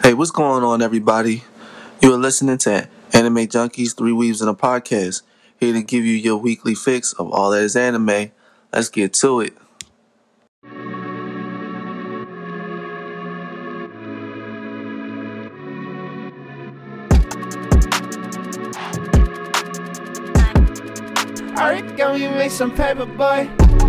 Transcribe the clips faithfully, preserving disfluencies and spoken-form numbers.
Hey, what's going on, everybody? You are listening to Anime Junkies, Three Weaves in a Podcast, here to give you your weekly fix of all that is anime. Let's get to it. Alright, go you make some paper, boy.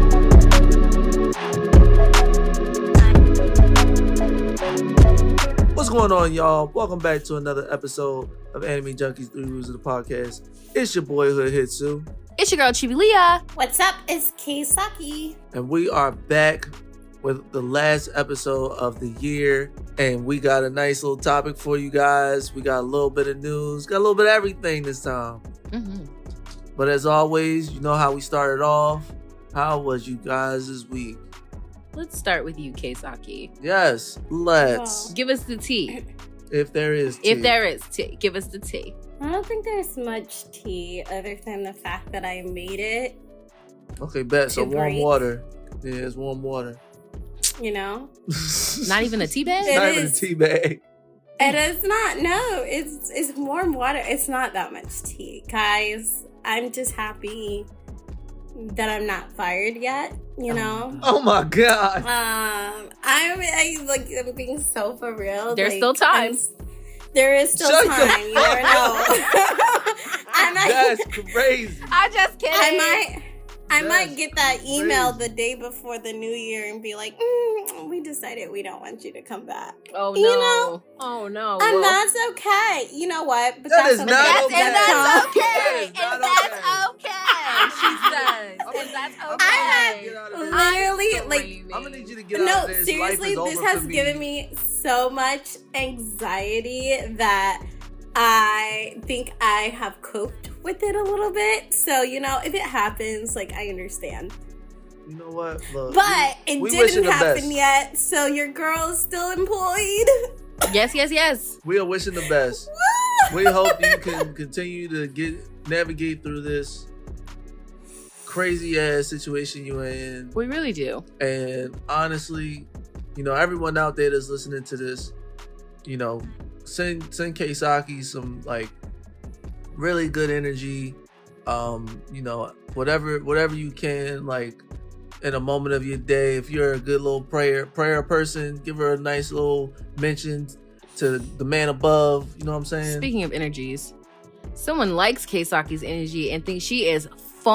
What's going on, y'all? Welcome back to another episode of Anime Junkies, Three Weaves in the Podcast. It's your boy Hood Hitsu. It's your girl Chibi Leah. What's up? It's Keisaki. And we are back with the last episode of the year. And we got a nice little topic for you guys. We got a little bit of news. Got a little bit of everything this time. Mm-hmm. But as always, you know how we started off. How was you guys this week? Let's start with you, Keisaki. Yes, let's. Wow. Give us the tea. If there is tea. If there is tea, give us the tea. I don't think there's much tea other than the fact that I made it, Okay, bet. So To warm break. water. Yeah, it's warm water. you know? Not even a tea bag? It Not even a is. tea bag. And it's not, no, it's it's warm water. It's not that much tea. Guys, I'm just happy that I'm not fired yet, you know? Oh my god. Um, I'm I, like I'm being so for real. There's like, still time. I'm s- there is still Shut the time. You never know. I might, That's crazy. I just kidding. I might, I That's might get that email crazy. the day before the new year and be like, mm, "We decided we don't want you to come back." Oh no. You know? Oh no. And Well, that's okay. You know what? But That that's is okay. not that's, okay. and that's okay. That is And not that's okay. She says. I'm And that's I'm okay. I Get out of this. Literally, like, Screaming. I'm gonna need you to get out no, of this. seriously, Life is this over has for given me so much anxiety that I think I have coped with it a little bit. So, you know, if it happens, like, I understand. You know what? Look, But we- it we wishing didn't the happen best. yet, so your girl is still employed. Yes, yes, yes. We are wishing the best. We hope you can continue to get navigate through this crazy ass situation you're in. We really do. And honestly, you know, everyone out there that's listening to this, you know, send send Keisaki some like really good energy. Um, you know, whatever whatever you can, like in a moment of your day. If you're a good little prayer prayer person, give her a nice little mention to the man above. You know what I'm saying? Speaking of energies, someone likes Keisaki's energy and thinks she is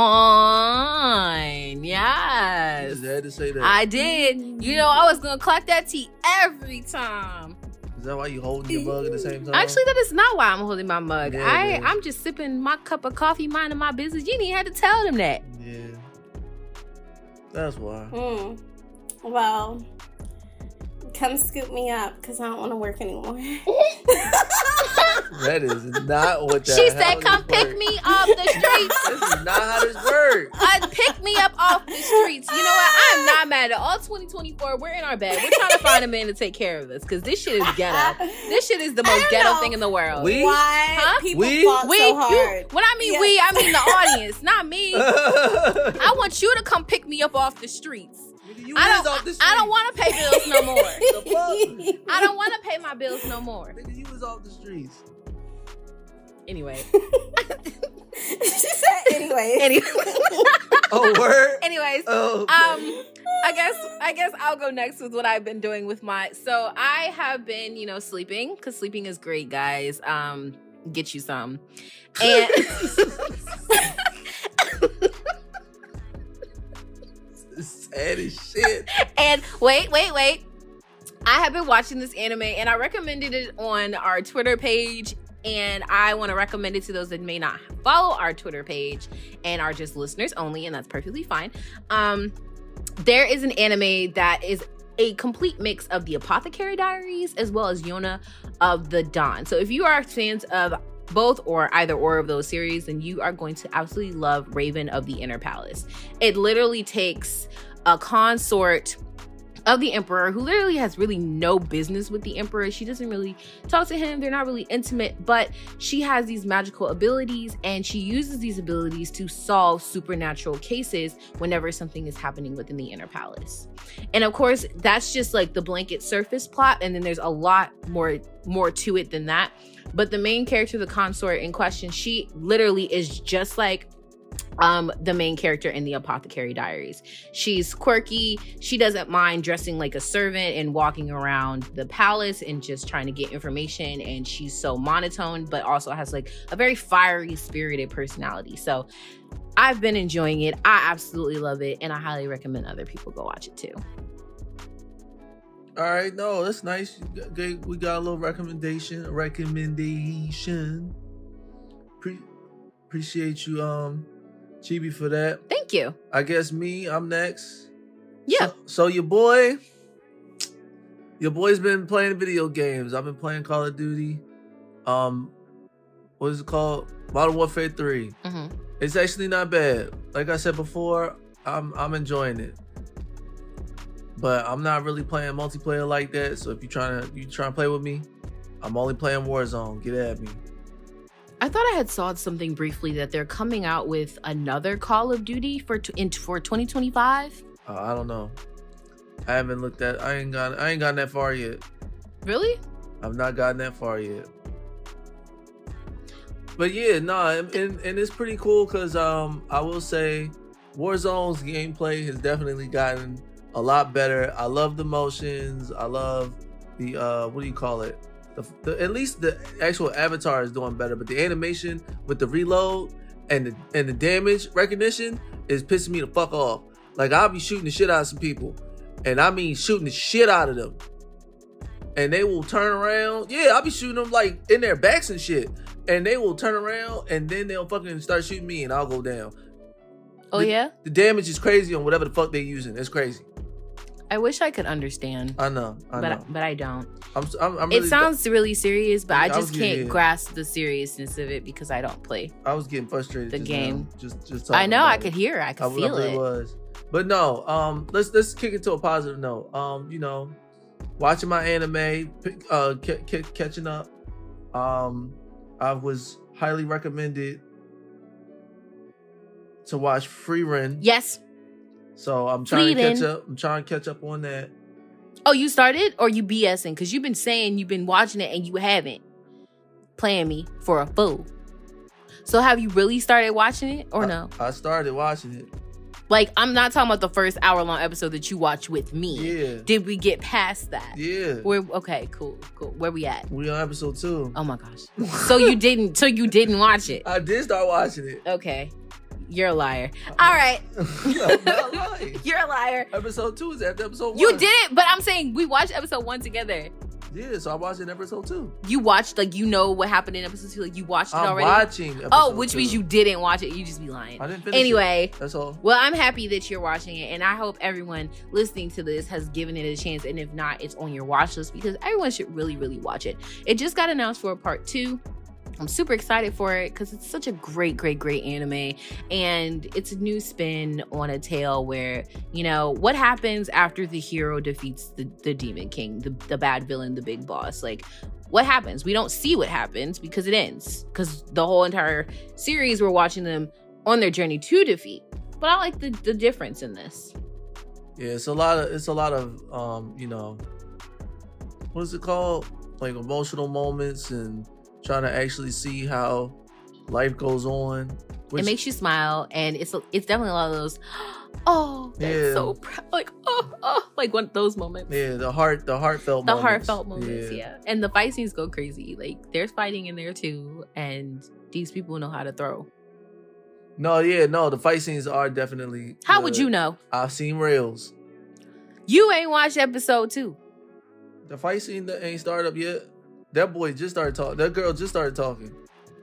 fine. You Yes. just had to say that. I did. You know, I was gonna clock that tea every time. Is that why you holding your mug at the same time? Actually, that is not why I'm holding my mug. Yeah, I man. I'm just sipping my cup of coffee, minding my business. You didn't even have to tell them that. Yeah. That's why. Hmm. Well, come scoop me up because I don't want to work anymore. That is not what that She how said, this "Come pick works. me off the streets." This is not how this works. Uh, pick me up off the streets. You know what? I'm not mad at all. twenty twenty-four, we're in our bed. We're trying to find a man to take care of us because this shit is ghetto. This shit is the I most don't ghetto know. thing in the world. We- Why Huh? people We- fought We, so you, hard? when I mean Yeah. we, I mean the audience, not me. I want you to come pick me up off the streets. Nigga, you I is off the don't. I don't want to pay bills no more. The fuck? I don't want to pay my bills no more. Nigga, you was off the streets. Anyway. She said anyway. Anyway. Oh, word? Anyways. Oh, Um, I guess I guess I'll go next with what I've been doing with my. So I have been, you know, sleeping because sleeping is great, guys. Um, get you some, and sad as shit. and wait, wait, wait. I have been watching this anime, and I recommended it on our Twitter page. And I want to recommend it to those that may not follow our Twitter page and are just listeners only, and that's perfectly fine. Um, there is an anime that is a complete mix of the Apothecary Diaries as well as Yona of the Dawn. So if you are fans of both or either or of those series, then you are going to absolutely love Raven of the Inner Palace. It literally takes a consort of the Emperor, who literally has really no business with the Emperor. She doesn't really talk to him. They're not really intimate, but she has these magical abilities, and she uses these abilities to solve supernatural cases whenever something is happening within the Inner Palace. And of course, that's just like the blanket surface plot, and then there's a lot more more to it than that. But the main character, the consort in question, she literally is just like um the main character in the Apothecary Diaries. She's quirky. She doesn't mind dressing like a servant and walking around the palace and just trying to get information, and she's so monotone but also has like a very fiery, spirited personality. So I've been enjoying it. I absolutely love it, and I highly recommend other people go watch it too. All right, no, that's nice. We got a little recommendation. Recommendation. Pre- appreciate you, um, Chibi, for that. Thank you. I guess me, I'm next. Yeah. So, so your boy, your boy's been playing video games. I've been playing Call of Duty. Um, what is it called? Modern Warfare three. Mm-hmm. It's actually not bad. Like I said before, I'm I'm enjoying it. But I'm not really playing multiplayer like that. So if you trying to you trying to play with me, I'm only playing Warzone. Get at me. I thought I had saw something briefly that they're coming out with another Call of Duty for t- in, for twenty twenty-five. Uh, I don't know. I haven't looked at. I ain't got. I ain't gotten that far yet. Really? I've not gotten that far yet. But yeah, nah, and, and, and it's pretty cool because um, I will say Warzone's gameplay has definitely gotten a lot better. I love the motions. I love the uh, what do you call it? The, the, at least the actual avatar is doing better, but the animation with the reload and the and the damage recognition is pissing me the fuck off. Like I'll be shooting the shit out of some people, and I mean shooting the shit out of them, and they will turn around. Yeah, I'll be shooting them like in their backs and shit, and they will turn around and then they'll fucking start shooting me, and I'll go down. Oh the, yeah. The damage is crazy on whatever the fuck they're using. It's crazy. I wish I could understand. I know, I but know. I, but I don't. I'm, I'm, I'm really, it sounds really serious, but I I just was can't getting- grasp the seriousness of it because I don't play I was getting frustrated. the just game. now, just, just. I talking know. about I it. could hear it. I could I feel really it. was. But no, um, let's let's kick it to a positive note. Um, you know, watching my anime, pick- uh, c- c- catching up. Um, I was highly recommended to watch Frieren. Yes. So I'm trying to Frieren. catch up. I'm trying to catch up on that. Oh, you started or you BSing? Because you've been saying you've been watching it and you haven't. Playing me for a fool. So have you really started watching it or I, no? I started watching it. Like, I'm not talking about the first hour long episode that you watched with me. Yeah. Did we get past that? Yeah. Where? Okay, cool, cool. Where we at? We on episode two. Oh my gosh. So you didn't. So you didn't watch it. I did start watching it. Okay. You're a liar. All right. I'm not lying. You're a liar. Episode two is after episode one. You did it, but I'm saying we watched episode one together. Yeah, so I watched it in episode two. You watched, like, you know what happened in episode two. Like, you watched it I'm already. watching episode Oh, which two. means you didn't watch it. You just be lying. I didn't finish Anyway. it. That's all. Well, I'm happy that you're watching it, and I hope everyone listening to this has given it a chance. And if not, it's on your watch list because everyone should really, really watch it. It just got announced for a part two. I'm super excited for it because it's such a great, great, great anime. And it's a new spin on a tale where, you know, what happens after the hero defeats the, the Demon King, the, the bad villain, the big boss? Like, what happens? We don't see what happens because it ends. Because the whole entire series, we're watching them on their journey to defeat. But I like the, the difference in this. Yeah, it's a lot of it's a lot of um, you know, what is it called? Like emotional moments and trying to actually see how life goes on. Which, It makes you smile, and it's it's definitely a lot of those, oh, that's Yeah. so proud, like oh, oh, like one of those moments. yeah, the heart, the heartfelt, The moments. heartfelt moments, yeah. And the fight scenes go crazy. Like there's fighting in there too, and these people know how to throw. No, yeah, no, the fight scenes are definitely. How would good. you know? I've seen reels. You ain't watched episode two. The fight scene that ain't started up yet. That boy just started talking. That girl just started talking.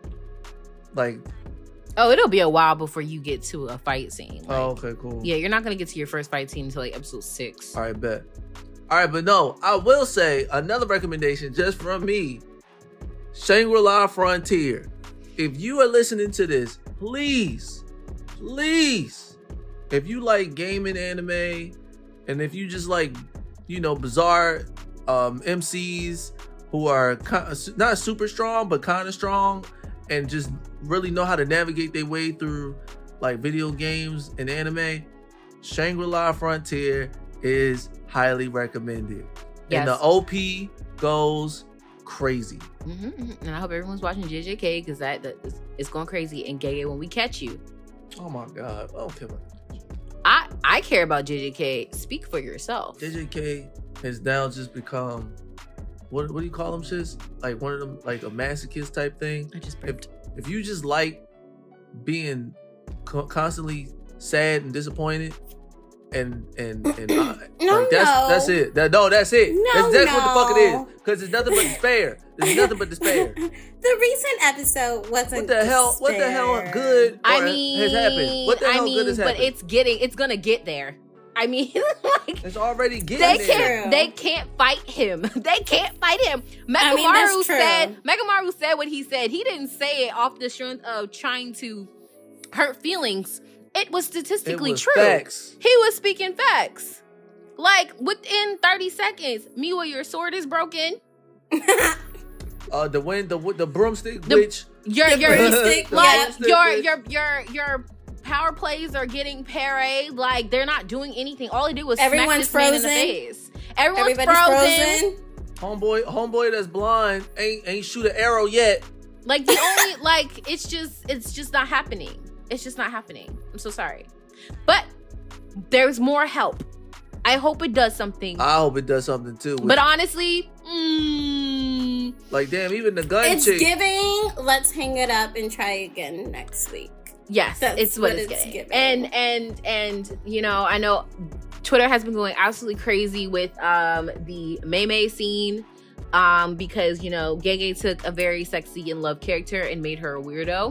Like, Oh, it'll be a while before you get to a fight scene. Like, oh, okay, cool. yeah, you're not gonna get to your first fight scene until like episode six. All right, bet. All right, but no, I will say another recommendation just from me. Shangri-La Frontier. If you are listening to this, please, please, if you like gaming anime, and if you just like you know, bizarre um, M Cs who are kind of, not super strong, but kind of strong, and just really know how to navigate their way through like video games and anime, Shangri-La Frontier is highly recommended. Yes. And the O P goes crazy. Mm-hmm, mm-hmm. And I hope everyone's watching J J K because that, that is, it's going crazy. And Gege, when we catch you. Oh my God. I don't care about I, I care about J J K. Speak for yourself. J J K has now just become, what what do you call them shits? Like one of them, like a masochist type thing. I just If, burped. if you just like being co- constantly sad and disappointed, and and and uh, No, like that's no. that's it. That, no, that's it. No, that's that's what the fuck it no. is. Because it's nothing but despair. There's nothing but despair. The recent episode wasn't. What the hell? What the hell? despair. Good I or mean, has happened? What the I hell mean, good has but happened? it's getting, it's gonna get there. I mean, like It's already getting they there. can't, True. they can't fight him. They can't fight him. I mean, that's Megamaru true. said, Megamaru said what he said. He didn't say it off the strength of trying to hurt feelings. It was statistically It was true. facts. He was speaking facts. Like within thirty seconds, Miwa, your sword is broken. Uh, the wind, the the broomstick The- witch. Your The your broomstick, like yeah. your your your your power plays are getting parried. Like they're not doing anything. All they do was Everyone's smack this man frozen. in the face. Everyone's Everybody's frozen. frozen. Homeboy, homeboy that's blind ain't ain't shoot an arrow yet. Like the only like it's just it's just not happening. It's just not happening. I'm so sorry, but there's more help. I hope it does something. I hope it does something too. But honestly, mm, like damn, even the gun It's chick. giving. Let's hang it up and try again next week. yes, That's it's what, what it's, it's getting. giving. And and and you know, I know Twitter has been going absolutely crazy with um the Mei Mei scene. Um, because you know, Gege took a very sexy and loved character and made her a weirdo.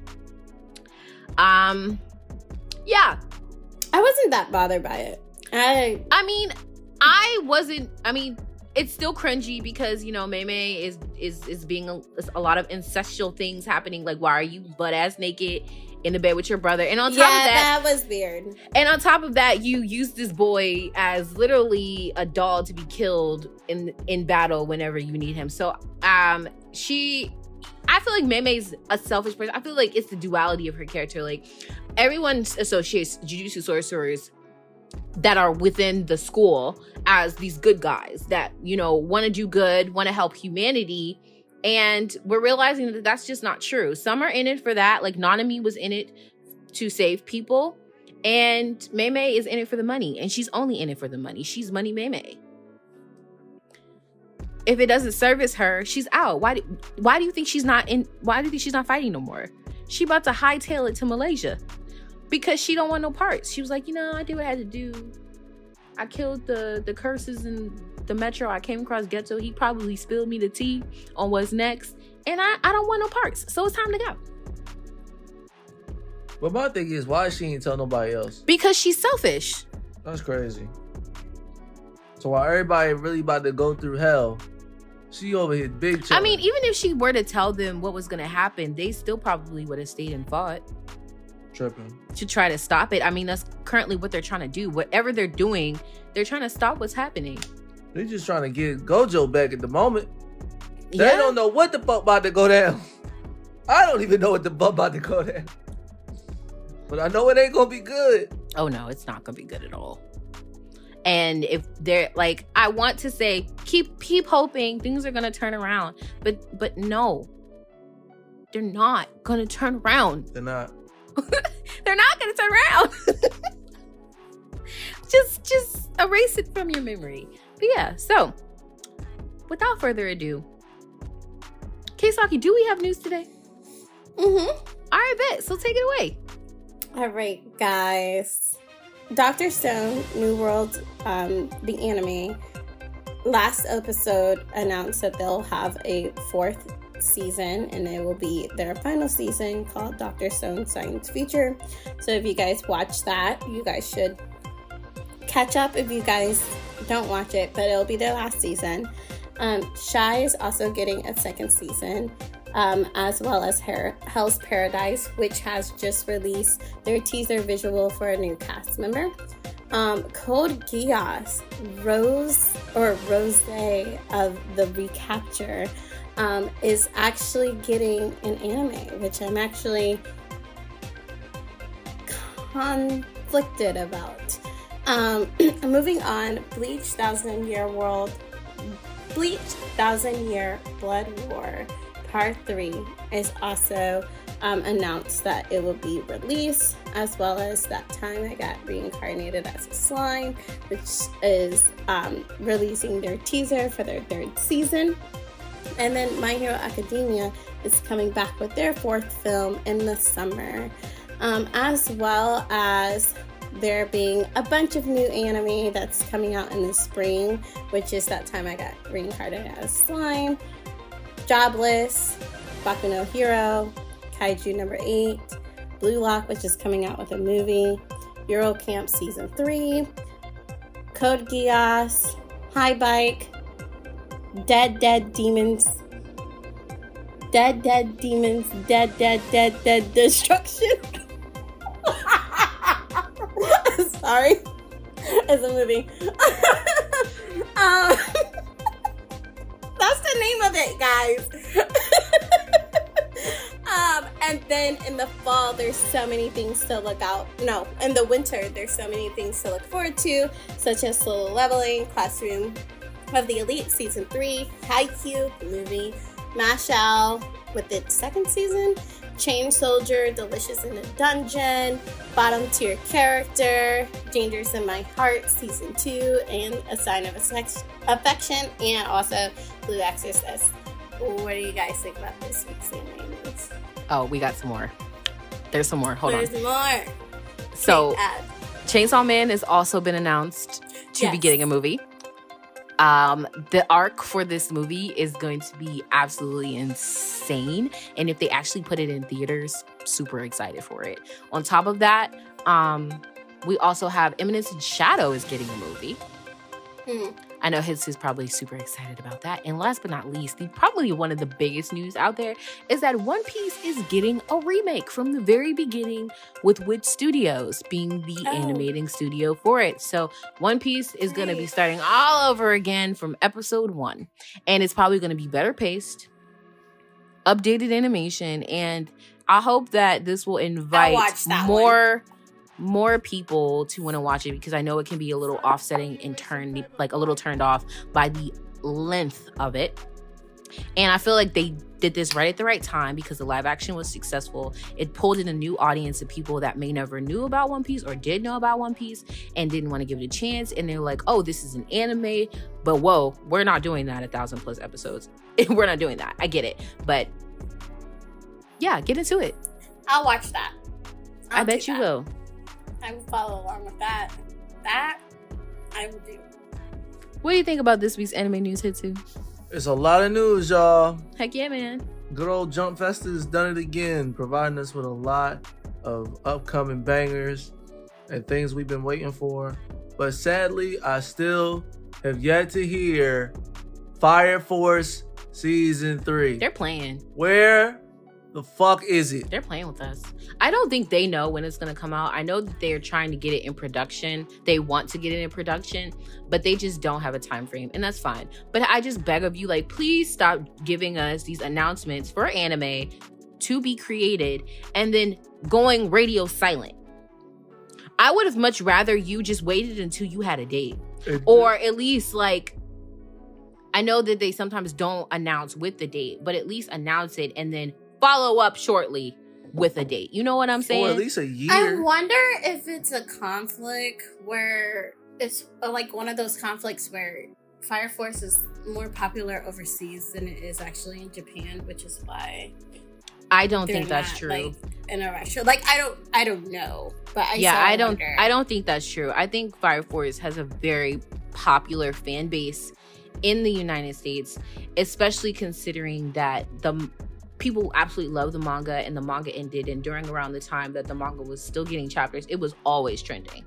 Um, yeah, I wasn't that bothered by it. I I mean, I wasn't. I mean, it's still cringy because you know, Mei Mei is is is being a, a lot of incestual things happening. Like, why are you butt ass naked in the bed with your brother? And on top yeah, of that, that was weird. and on top of that, you use this boy as literally a doll to be killed in in battle whenever you need him. So, um, she. I feel like Mei Mei's a selfish person. I feel like it's the duality of her character. Like, everyone associates Jujutsu sorcerers that are within the school as these good guys that, you know, want to do good, want to help humanity. And we're realizing that that's just not true. Some are in it for that. Like, Nanami was in it to save people. And Mei Mei is in it for the money. And she's only in it for the money. She's money Mei Mei. If it doesn't service her, she's out. Why do, why do you think she's not in? Why do you think she's not fighting no more? She about to hightail it to Malaysia because she don't want no parts. She was like, you know, I did what I had to do. I killed the the curses in the metro. I came across Ghetto. He probably spilled me the tea on what's next, and I I don't want no parts. So it's time to go. But my thing is, why she ain't tell nobody else? Because she's selfish. That's crazy. So while everybody really about to go through hell, she over here big. I chillin'. mean, even if she were to tell them what was going to happen, they still probably would have stayed and fought tripping. to try to stop it. I mean, that's currently what they're trying to do. Whatever they're doing, they're trying to stop what's happening. They just trying to get Gojo back at the moment. They Yeah. don't know what the fuck about to go down. I don't even know what the fuck about to go down. But I know it ain't gonna be good. Oh no, it's not gonna be good at all. And if they're like, I want to say, keep keep hoping things are gonna turn around, but but no, they're not gonna turn around. They're not. They're not gonna turn around. just just erase it from your memory. But yeah, so without further ado, Keisaki, do we have news today? Mm-hmm. All right, bet. So take it away. All right, guys. Doctor Stone, New World, um, the anime, last episode announced that they'll have a fourth season, and it will be their final season called Doctor Stone Science Future. So if you guys watch that, you guys should catch up if you guys don't watch it, but it'll be their last season. Um, Shy is also getting a second season. Um, as well as Her- Hell's Paradise, which has just released their teaser visual for a new cast member. Um, Code Geass, Rose or Rose of the Recapture, um, is actually getting an anime, which I'm actually conflicted about. Um, moving on, Bleach Thousand Year World, Bleach Thousand Year Blood War Part three is also um, announced that it will be released, as well as That Time I Got Reincarnated as a Slime, which is um, releasing their teaser for their third season. And then My Hero Academia is coming back with their fourth film in the summer, um, as well as there being a bunch of new anime that's coming out in the spring, which is That Time I Got Reincarnated as Slime, Jobless, Baku no Hero, Kaiju number eight, Blue Lock, which is coming out with a movie, Euro Camp Season three, Code Geass, High Bike, Dead Dead Demons, Dead Dead Demons, Dead Dead Dead Dead Destruction. Sorry, it's a movie. um, that's the name of it, guys. um, and then in the fall, there's so many things to look out. No, in the winter, there's so many things to look forward to, such as Solo Leveling, Classroom of the Elite Season three, Haikyuu, the movie, Mashle with its second season, Chain Soldier, Delicious in a Dungeon, Bottom Tier Character, Dangers in My Heart Season two, and A Sign of Affection, and also Blue Exorcist. What do you guys think about this week's anime news? Oh, we got some more. There's some more. Hold There's on. There's more. So, Chainsaw Man has also been announced to yes. be getting a movie. Um, the arc for this movie is going to be absolutely insane. And if they actually put it in theaters, super excited for it. On top of that, um, we also have Eminence in Shadow is getting a movie. Hmm. I know Hits is probably super excited about that. And last but not least, the probably one of the biggest news out there is that One Piece is getting a remake from the very beginning, with Wit Studios being the oh. animating studio for it. So One Piece is going to be starting all over again from episode one. And it's probably going to be better paced, updated animation, and I hope that this will invite more... One. more people to want to watch it, because I know it can be a little offsetting and turn like a little turned off by the length of it. And I feel like they did this right at the right time, because the live action was successful. It pulled in a new audience of people that may never knew about One Piece or did know about One Piece and didn't want to give it a chance. And they're like, oh, this is an anime, but whoa, we're not doing that a thousand plus episodes. We're not doing that. I get it. But yeah, get into it. I'll watch that. I'll I bet you that. will. I will follow along with that. That I will do. What do you think about this week's anime news, Hitsu? It's a lot of news, y'all. Heck yeah, man. Good old Jump Festa has done it again, providing us with a lot of upcoming bangers and things we've been waiting for. But sadly, I still have yet to hear Fire Force Season three. They're playing. Where the fuck is it? They're playing with us. I don't think they know when it's going to come out. I know that they're trying to get it in production. They want to get it in production, but they just don't have a time frame, and that's fine. But I just beg of you, like, please stop giving us these announcements for anime to be created and then going radio silent. I would have much rather you just waited until you had a date, it, or at least like, I know that they sometimes don't announce with the date, but at least announce it and then follow up shortly with a date. You know what I'm saying? Or at least a year. I wonder if it's a conflict where it's like one of those conflicts where Fire Force is more popular overseas than it is actually in Japan, which is why I don't think that's true. Like, in a rush. Like I don't, I don't know, but I yeah, I don't, wonder. I don't think that's true. I think Fire Force has a very popular fan base in the United States, especially considering that the people absolutely love the manga, and the manga ended, and during around the time that the manga was still getting chapters, it was always trending.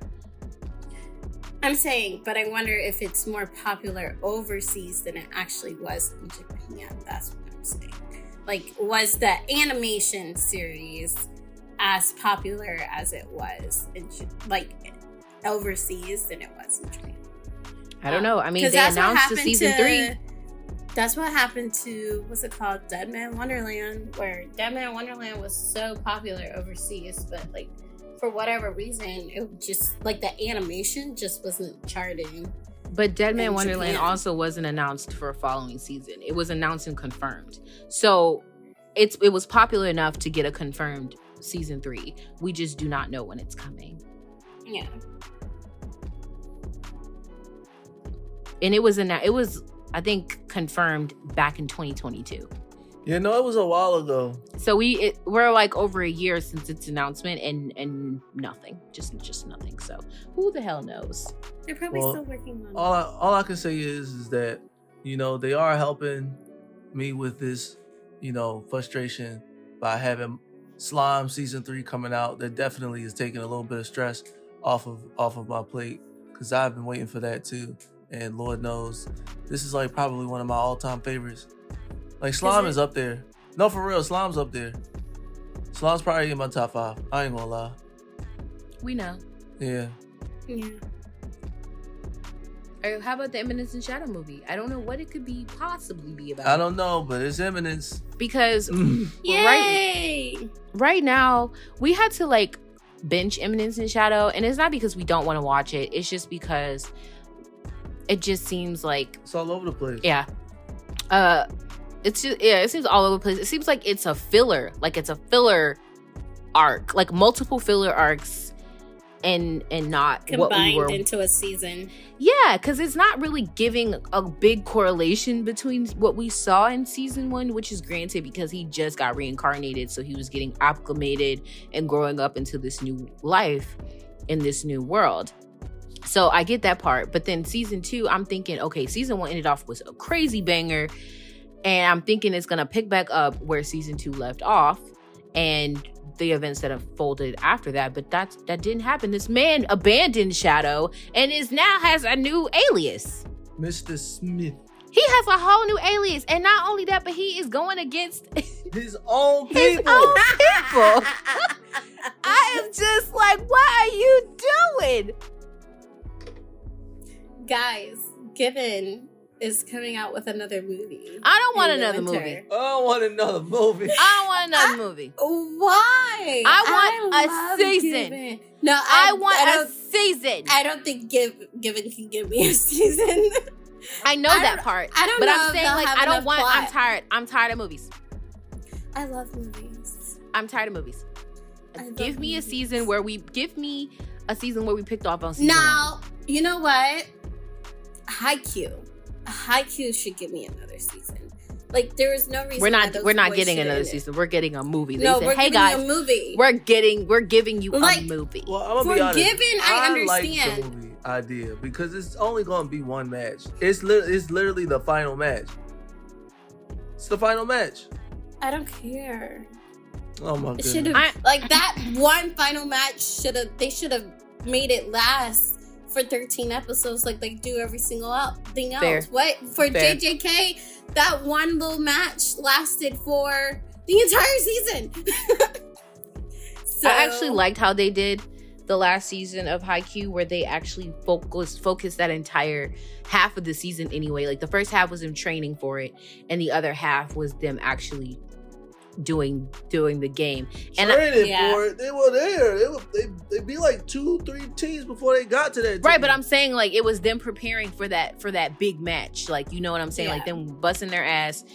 I'm saying, but I wonder if it's more popular overseas than it actually was in Japan. That's what I'm saying. Like, was the animation series as popular as it was in, like, overseas than it was in Japan. I don't know. I mean, 'Cause they that's what announced the happened season to- three. That's what happened to, what's it called, Dead Man Wonderland, where Dead Man Wonderland was so popular overseas, but like for whatever reason, it just like the animation just wasn't charting. But Dead Man in Wonderland Japan. also wasn't announced for a following season. It was announced and confirmed. So it's it was popular enough to get a confirmed season three. We just do not know when it's coming. Yeah. And it was in that it was I think confirmed back in twenty twenty-two. Yeah, no, it was a while ago. So we it, we're like over a year since its announcement and and nothing. Just just nothing. So who the hell knows? They're probably Well, still working on All I, all I can say is, is that, you know, they are helping me with this, you know, frustration by having Slime season three coming out. That definitely is taking a little bit of stress off of off of my plate, because I've been waiting for that too. And Lord knows, this is like probably one of my all-time favorites. Like Slime it? is up there. No, for real, Slime's up there. Slime's probably in my top five. I ain't gonna lie. We know. Yeah. Yeah. Or how about the Eminence and Shadow movie? I don't know what it could be possibly be about. I don't know, but it's Eminence. Because right Yay! right now we had to like binge Eminence and Shadow, and it's not because we don't want to watch it. It's just because it just seems like It's all over the place. yeah, uh, it's just yeah, it seems all over the place. It seems like it's a filler, like it's a filler arc, like multiple filler arcs, and and not what we Combined were. into a season. Yeah, because it's not really giving a big correlation between what we saw in season one, which is granted because he just got reincarnated, so he was getting acclimated and growing up into this new life in this new world. So I get that part. But then season two, I'm thinking, okay, season one ended off with a crazy banger, and I'm thinking it's gonna pick back up where season two left off and the events that have folded after that. But that's that didn't happen. This man abandoned Shadow and is now has a new alias. Mister Smith. He has a whole new alias, and not only that, but he is going against His own his people. own people. I am just like, what are you doing? Guys, Given is coming out with another movie. I don't want in the another winter. movie. I don't want another movie. I don't want another movie. Why? I want a love season. Given. No, I, I want I a don't, season. I don't think Give, Given can give me a season. I know I that don't- part. I don't but know I'm if saying they'll like have I don't enough want. I'm plot. tired. I'm tired of movies. I love movies. I'm tired of movies. I love Give me a movies. season where we give me a season where we picked off on season Now, you know what? Haikyuu. Haikyuu should give me another season. Like, there is no reason. one. We're why not. those We're not boys getting shouldn't. another season. We're getting a movie. They No, said, we're "Hey giving guys, you a movie. we're getting. We're giving you Like- a movie." Well, I'm gonna For be honest. Given, I understand. like the movie idea because it's only gonna be one match. It's li- it's literally the final match. It's the final match. I don't care. Oh my It goodness. should have I- like that one final match should have they should have made it last for thirteen episodes like they do every single el- thing else. Fair. What for Fair. J J K, that one little match lasted for the entire season. So, I actually liked how they did the last season of Haikyuu, where they actually focused focused that entire half of the season anyway. Like the first half was them training for it, and the other half was them actually doing doing the game. And I- Training Yeah. for it. They were there. They were they they be like two, three teams before they got to that. right, team. but I'm saying like it was them preparing for that for that big match. Like you know what I'm saying? Like Yeah. them busting their ass,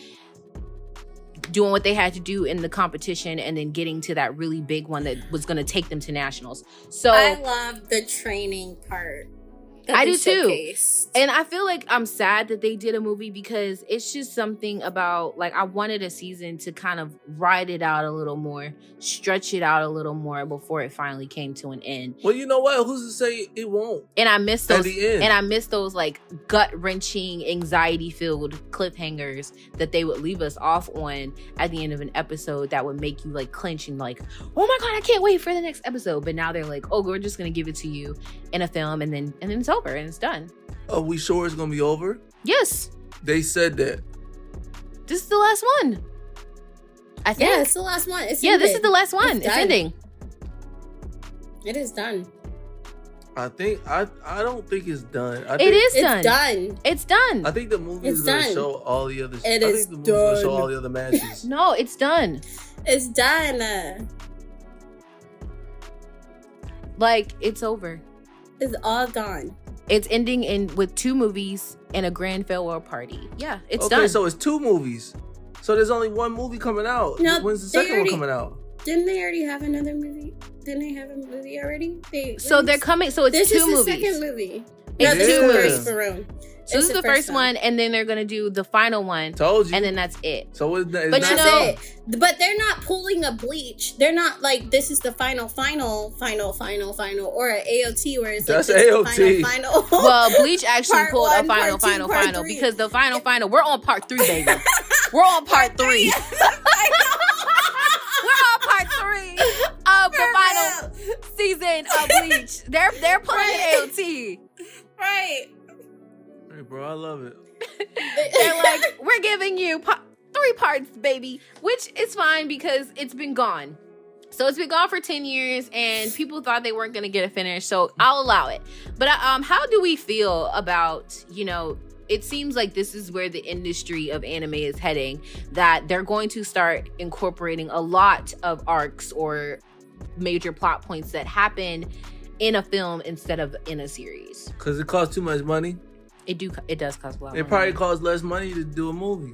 doing what they had to do in the competition, and then getting to that really big one that was going to take them to nationals. So I love the training part. that I they do too. showcased. And I feel like I'm sad that they did a movie because it's just something about like I wanted a season to kind of ride it out a little more, stretch it out a little more before it finally came to an end. Well, you know what? Who's to say it won't? And I miss At those the end. and I miss those like gut-wrenching, anxiety-filled cliffhangers that they would leave us off on at the end of an episode that would make you like clench and like, oh my god, I can't wait for the next episode. But now they're like, oh, we're just gonna give it to you in a film and then and then it's over and it's done. Are we sure it's gonna be over? Yes. They said that. This is the last one. I think. Yeah, it's the last one. It's yeah, this is ended. the last one. It's It's, done. ending. It is done. I think I I don't think it's done. I It think, is It's done. done. It's done. I think the movie It's is gonna done. show all the other. It I is think the movie is gonna show done. all the other matches. No, it's done. It's done. Like, it's over. It's all gone. It's ending in with two movies and a grand farewell party. Yeah, it's okay, done. so it's two movies. So there's only one movie coming out. No, When's the they second already- one coming out? Didn't they already have another movie? Didn't they have a movie already? They, So they're coming. So it's This two is the movies. second movie. It's no, this two is the movies. first for room. So this is the first one, and then they're gonna do the final one, Told you. and then that's it. so it's, it's But not you That's know- it. But they're not pulling a Bleach. They're not like this is the final, final, final, final, final, or an A O T where it's like That's this is A O T. the final, final. Well, Bleach actually Part pulled one, a final, part two, final, part final three. because the final, final. We're on part three, baby. We're on part three. We're on part three of the final season of Bleach. They're they're pulling Right. the A O T. Right. Hey, bro, I love it. They're like, we're giving you pa- three parts, baby, which is fine because it's been gone. So it's been gone for ten years, and people thought they weren't going to get it finished. So I'll allow it. But um, how do we feel about, you know, it seems like this is where the industry of anime is heading, that they're going to start incorporating a lot of arcs or major plot points that happen in a film instead of in a series. Because it costs too much money. It do. It does cost a lot. It of probably money. costs less money to do a movie.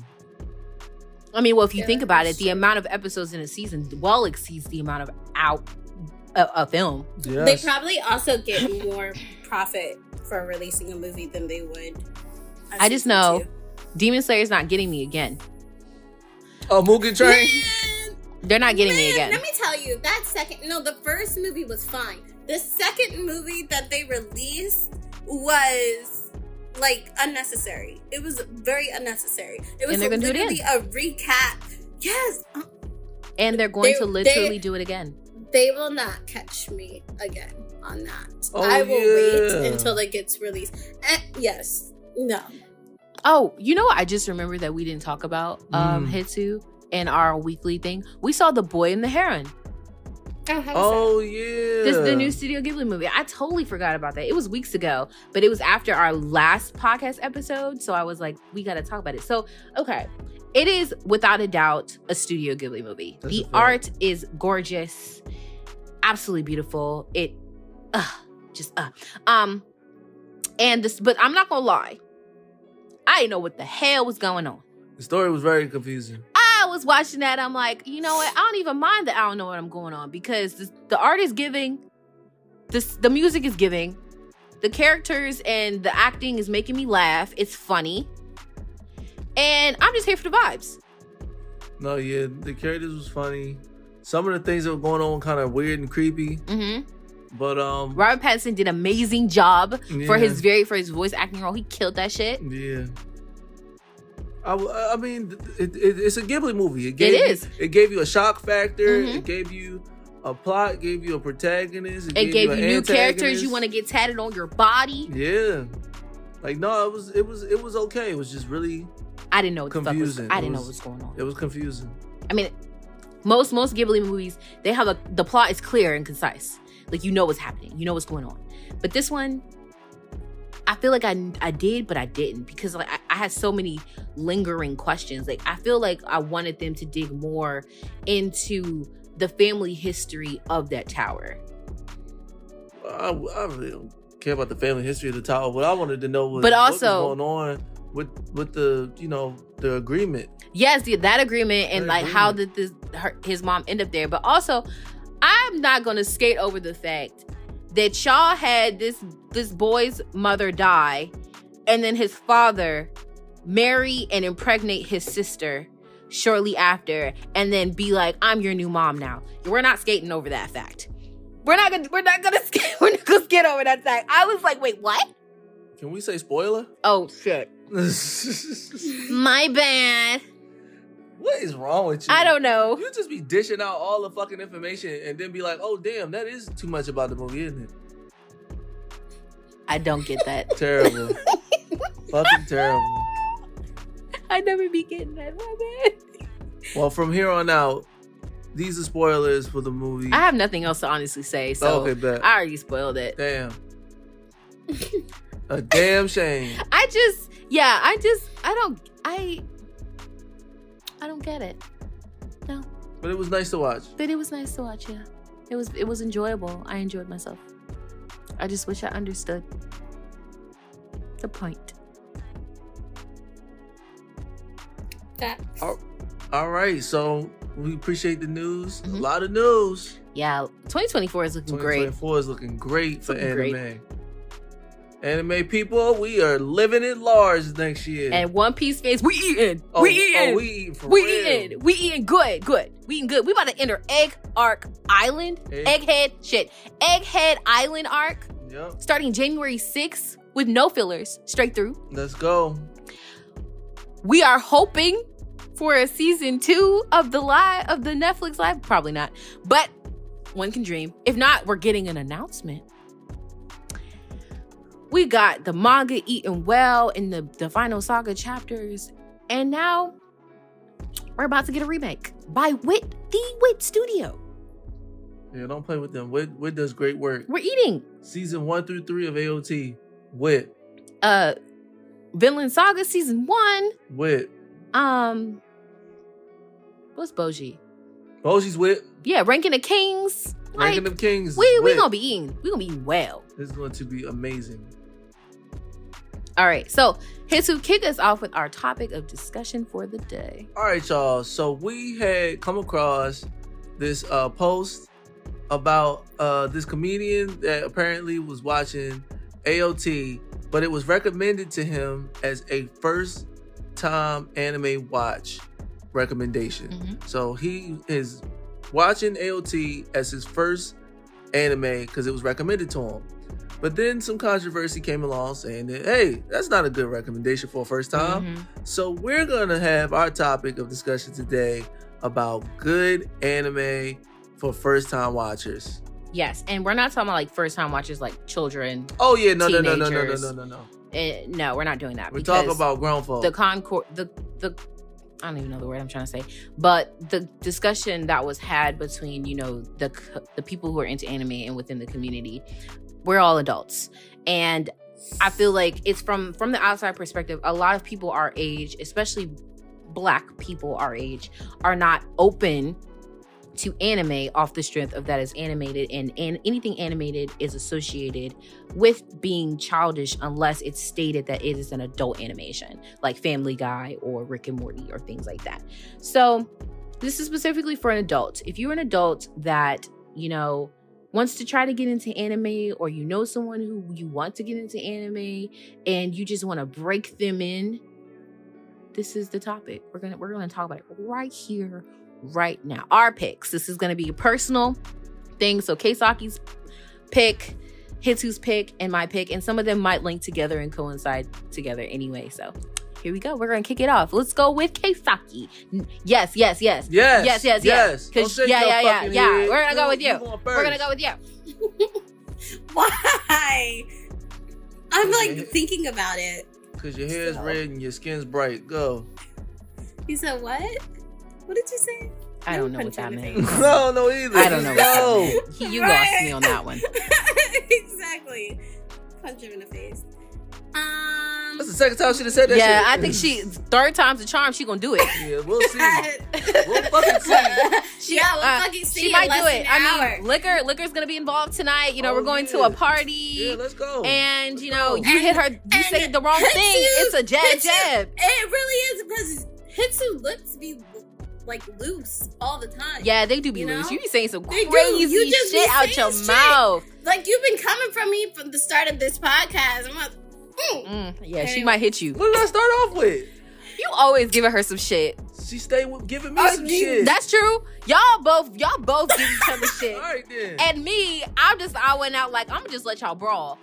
I mean, well, if you Yeah, think about it, that's the true. amount of episodes in a season well exceeds the amount of out a, a film. Yes. They probably also get more profit for releasing a movie than they would. a I just season know two. Demon Slayer's not getting me again. Oh, Mugen Train. Man, They're not getting me man, again. Let me tell you, that second, no, the first movie was fine. The second movie that they released was like unnecessary. It was very unnecessary. It was And they're gonna do it literally a recap. Yes, And they're going They- to literally they- do it again. they will not catch me again on that. Oh, I will yeah. wait until it gets released. Eh, yes, no. Oh, you know what? I just remembered that we didn't talk about um Mm. Hitsu in our weekly thing. We saw The Boy and the Heron. Oh, how was Oh, yeah. This the new Studio Ghibli movie. I totally forgot about that. It was weeks ago, but it was after our last podcast episode. So I was like, we got to talk about it. So, okay. It is without a doubt a Studio Ghibli movie. That's the a fact. art is gorgeous, absolutely beautiful. It, uh, just, uh. Um, and this, but I'm not gonna lie. I didn't know what the hell was going on. The story was very confusing. I was watching that. I'm like, you know what? I don't even mind that I don't know what I'm going on because this, the art is giving, this the music is giving, the characters and the acting is making me laugh. It's funny, and I'm just here for the vibes. No, yeah, the characters was funny. Some of the things that were going on were kind of weird and creepy. Mm-hmm. But um, Robert Pattinson did an amazing job for Yeah. his very for his voice acting role. He killed that shit. yeah. I, w- I mean, it, it, it's a Ghibli movie. It, gave It is. You, it gave you a shock factor. Mhm. It gave you a plot. Gave you a protagonist. It gave you an new characters antagonist. you want to get tatted on your body. Yeah. Like no, it was it was it was okay. It was just really I didn't know what the fuck was. Confusing. I It didn't know was- what was going on. it was confusing. I mean, most most Ghibli movies, they have a the plot is clear and concise. Like you know what's happening, you know what's going on. But this one, I feel like I I did, but I didn't because like I, I had so many lingering questions. Like I feel like I wanted them to dig more into the family history of that tower. I, I really don't care about the family history of the tower. What I wanted to know was But what was also- going on with with the you know the agreement. Yes, the, that agreement and That like how agreement. did this her, his mom end up there? But also, I'm not gonna skate over the fact that y'all had this this boy's mother die, and then his father marry and impregnate his sister shortly after, and then be like, "I'm your new mom now." We're not skating over that fact. We're not gonna. We're not gonna skate. We're not gonna skate over that fact. I was like, "Wait, what?" Can we say spoiler? Oh shit! What My bad. is wrong with you? I don't know. You just be dishing out all the fucking information and then be like, "Oh damn, that is too much about the movie, isn't it?" I don't get that. Terrible, fucking terrible. I never be getting that. My bad. Well, from here on out, these are spoilers for the movie. I have nothing else to honestly say, so okay, bet. I already spoiled it. Damn. A damn shame. I just, yeah, I just, I don't, I, I don't get it. No. But it was nice to watch. But it was nice to watch, yeah. It was, it was enjoyable. I enjoyed myself. I just wish I understood the point. That. All, all right, so we appreciate the news. Mm-hmm. A lot of news. Yeah, twenty twenty-four is looking twenty twenty-four great. is looking great for Looking anime. great. Anime people, we are living it large next year. And One Piece fans, we eating. oh, we eating. Oh, we eating for we real. eating. We eating good. Good. We eating good. We about to enter Egg Arc Island. Egg. Egghead. Shit. Egghead Island arc. Yep. Starting January sixth with no fillers. Straight through. Let's go. We are hoping for a season two of the live of the Netflix live. Probably not. But one can dream. If not, we're getting an announcement. We got the manga eating well in the, the final saga chapters. And now we're about to get a remake by Wit, the Wit Studio. Yeah, don't play with them. Wit, Wit does great work. We're eating. Season one through three of A O T. Wit. Uh, Vinland Saga season one. Wit. Um, what's Boji? Boji's Wit. Yeah, Ranking of Kings. Ranking Like, of Kings. we we Wit. gonna be eating. We gonna be eating well. It's going to be amazing. All right, so Hitsu, kick us off with our topic of discussion for the day. All right, y'all. So we had come across this uh, post about uh, this comedian that apparently was watching A O T, but it was recommended to him as a first time anime watch recommendation. Mhm. So he is watching A O T as his first anime because it was recommended to him. But then some controversy came along saying that, hey, that's not a good recommendation for a first time. Mhm. So we're going to have our topic of discussion today about good anime for first time watchers. Yes, and we're not talking about like first time watchers, like children. Oh yeah, no, no, no, no, no, no, Teenagers. no, no, no. Uh, no, we're not doing that. We're because talking about grown folk. the concord. The the I don't even know the word I'm trying to say, but the discussion that was had between you know the the people who are into anime and within the community. We're all adults, and I feel like it's from from the outside perspective. A lot of people our age, especially Black people our age, are not open to anime off the strength of that is animated, and, and anything animated is associated with being childish unless it's stated that it is an adult animation, like Family Guy or Rick and Morty or things like that. So this is specifically for an adult. If you're an adult that, you know, wants to try to get into anime, or you know someone who you want to get into anime and you just want to break them in, this is the topic. We're gonna we're gonna talk about it right here, right now. Our picks. This is gonna be a personal thing. So Keisaki's pick, Hitsu's pick, and my pick, and some of them might link together and coincide together anyway. So here we go. We're gonna kick it off. Let's go with Keisaki. Yes, yes, yes. Yes, Yes, yes, yes. yes. Don't 'Cause- shake yeah, your yeah, yeah, fucking yeah. head. We're gonna go with you. going We're gonna first. go with you. Why? I'm like thinking about it. Cause your hair's So. red and your skin's bright. Go. You said what? What did you say? I don't know what Punch that you in the means. face. I don't know either. I don't know what that Go. meant. He, you lost me on that one. Exactly. Punch him in the face. Um. That's the second time she done said that Yeah, shit. I think she third time's the charm. She gonna do it. Yeah, we'll see. We'll fucking see. Yeah, we'll Uh, fucking see. she in might less do than it. an I hour. mean, liquor, liquor's gonna be involved tonight. You know, Oh, we're going to yeah. a party. Yeah, let's go. And you know, Let's you go. hit her. You And say the wrong Hitsu- thing. It's a jab, Hitsu- jab. It really is because Hitsu lips be like loose all the time. Yeah, they do be You know? loose. You be saying some They do. crazy You just be shit out saying your shit. mouth. Like you've been coming from me from the start of this podcast. I'm like, mm. Mm, yeah, she Anyway. might hit you. What did I start off with? You always giving her some shit. She stayed with giving me Oh, some you- shit. That's true. Y'all both, y'all both give each other shit. All right then. And me, I'm just, I went out like, I'm gonna just let y'all brawl.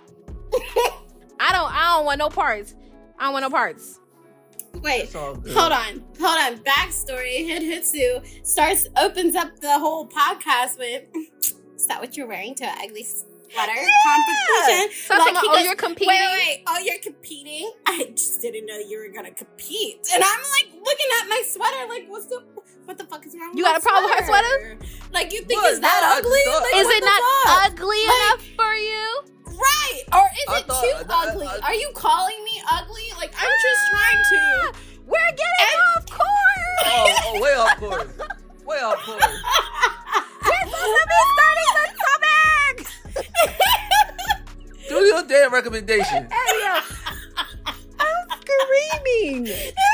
I don't, I don't want no parts. I don't want no parts. Wait, It's all good. hold on, hold on. Backstory: Hitsu starts opens up the whole podcast with, "Is that what you're wearing to an ugly sweater competition?" So I'm like, he oh, goes, you're competing. Wait, wait, wait. Oh, you're competing? I just didn't know you were gonna compete. And I'm like looking at my sweater, like, what's the what the fuck is wrong? You with got a my problem with her sweater? Like, you think What? it's that No, I ugly? just thought- Like, Is what it the not fuck? ugly Like- enough for you? Right. Or is I it thought- too I- I- ugly? I- Are you calling me ugly? Like, I'm just trying to. We're getting off course. Oh, oh, way off course. Way off course. We're supposed to be starting the topic. Do your damn recommendation. Hey, yo. I'm screaming.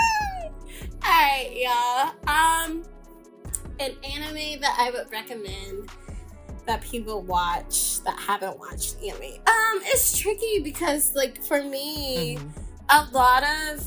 Alright, y'all. Um, an anime that I would recommend that people watch that haven't watched anime. Um, it's tricky because, like, for me, Mhm. a lot of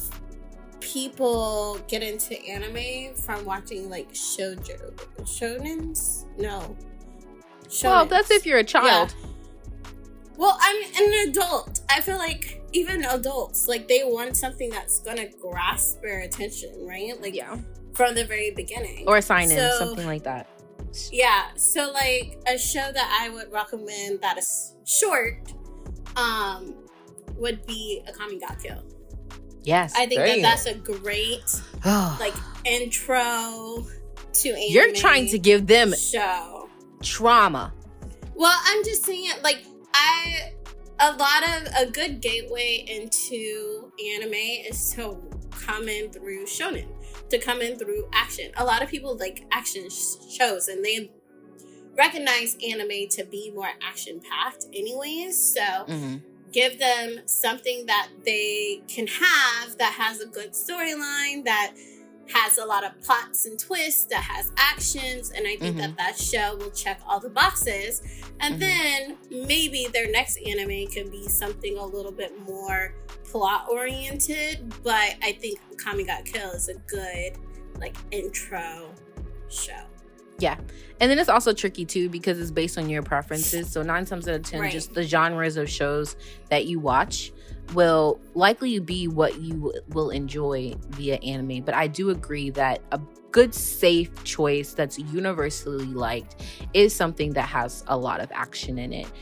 people get into anime from watching like shoujo, shonens. No, Well, shonens. that's if you're a child. Yeah. Well, I'm an adult. I feel like even adults, like, they want something that's gonna grasp their attention, right? Like, Yeah. from the very beginning. Or sign in, So- something like that. Yeah, so like a show that I would recommend that is short, um, would be Akame ga Kill. Yes. I think Damn. that that's a great like intro to anime. You're trying to give them show. trauma. Well, I'm just saying, like, I a lot of a good gateway into anime is to come in through shonen, to come in through action. A lot of people like action sh- shows, and they recognize anime to be more action packed, anyways. So Mm-hmm. give them something that they can have that has a good storyline, that has a lot of plots and twists, that has actions, and I think Mhm. that that show will check all the boxes. And Mhm. then maybe their next anime can be something a little bit more plot oriented, but I think Akame ga Kill is a good like intro show. Yeah. And then it's also tricky too because it's based on your preferences. So nine times out of ten, Right. just the genres of shows that you watch will likely be what you will enjoy via anime. But I do agree that a good, safe choice that's universally liked is something that has a lot of action in it.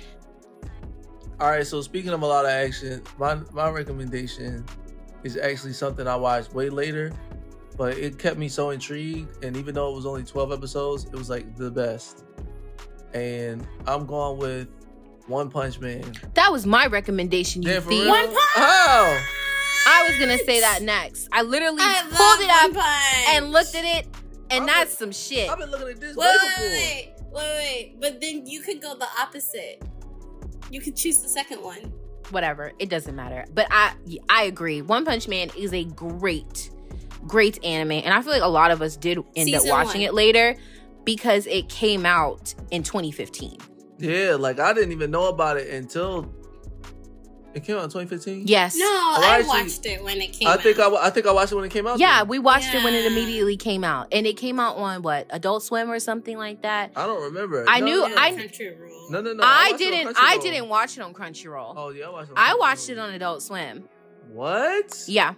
All right, so speaking of a lot of action, my my recommendation is actually something I watched way later, but it kept me so intrigued, and even though it was only twelve episodes, it was like the best. And I'm going with One Punch Man. That was my recommendation, you Yeah, for thief. real? One Punch! How? I was going to say that next. I literally I pulled love it up One Punch. and looked at it, and I've that's been- some shit. I've been looking at this Wait, way wait, before. wait, wait, wait. But then you could go the opposite. You could choose the second one. Whatever, it doesn't matter. But I I agree. One Punch Man is a great, great anime. And I feel like a lot of us did end up Season watching one. it later because it came out in twenty fifteen. Yeah, like I didn't even know about it until it came out in twenty fifteen. Yes. No, Oh, I actually- watched it when it came I out. think I, wa- I think I watched it when it came out. Yeah, then. we watched it when it Yeah. immediately came out. And it came out on what? Adult Swim or something like that. I don't remember. I No, knew- no, I- Crunchyroll. No, no, no. I watched it on didn't I Crunchyroll. didn't watch it on Crunchyroll. Oh yeah, I watched it. On I Crunchyroll. watched it on Adult Swim. What? Yeah.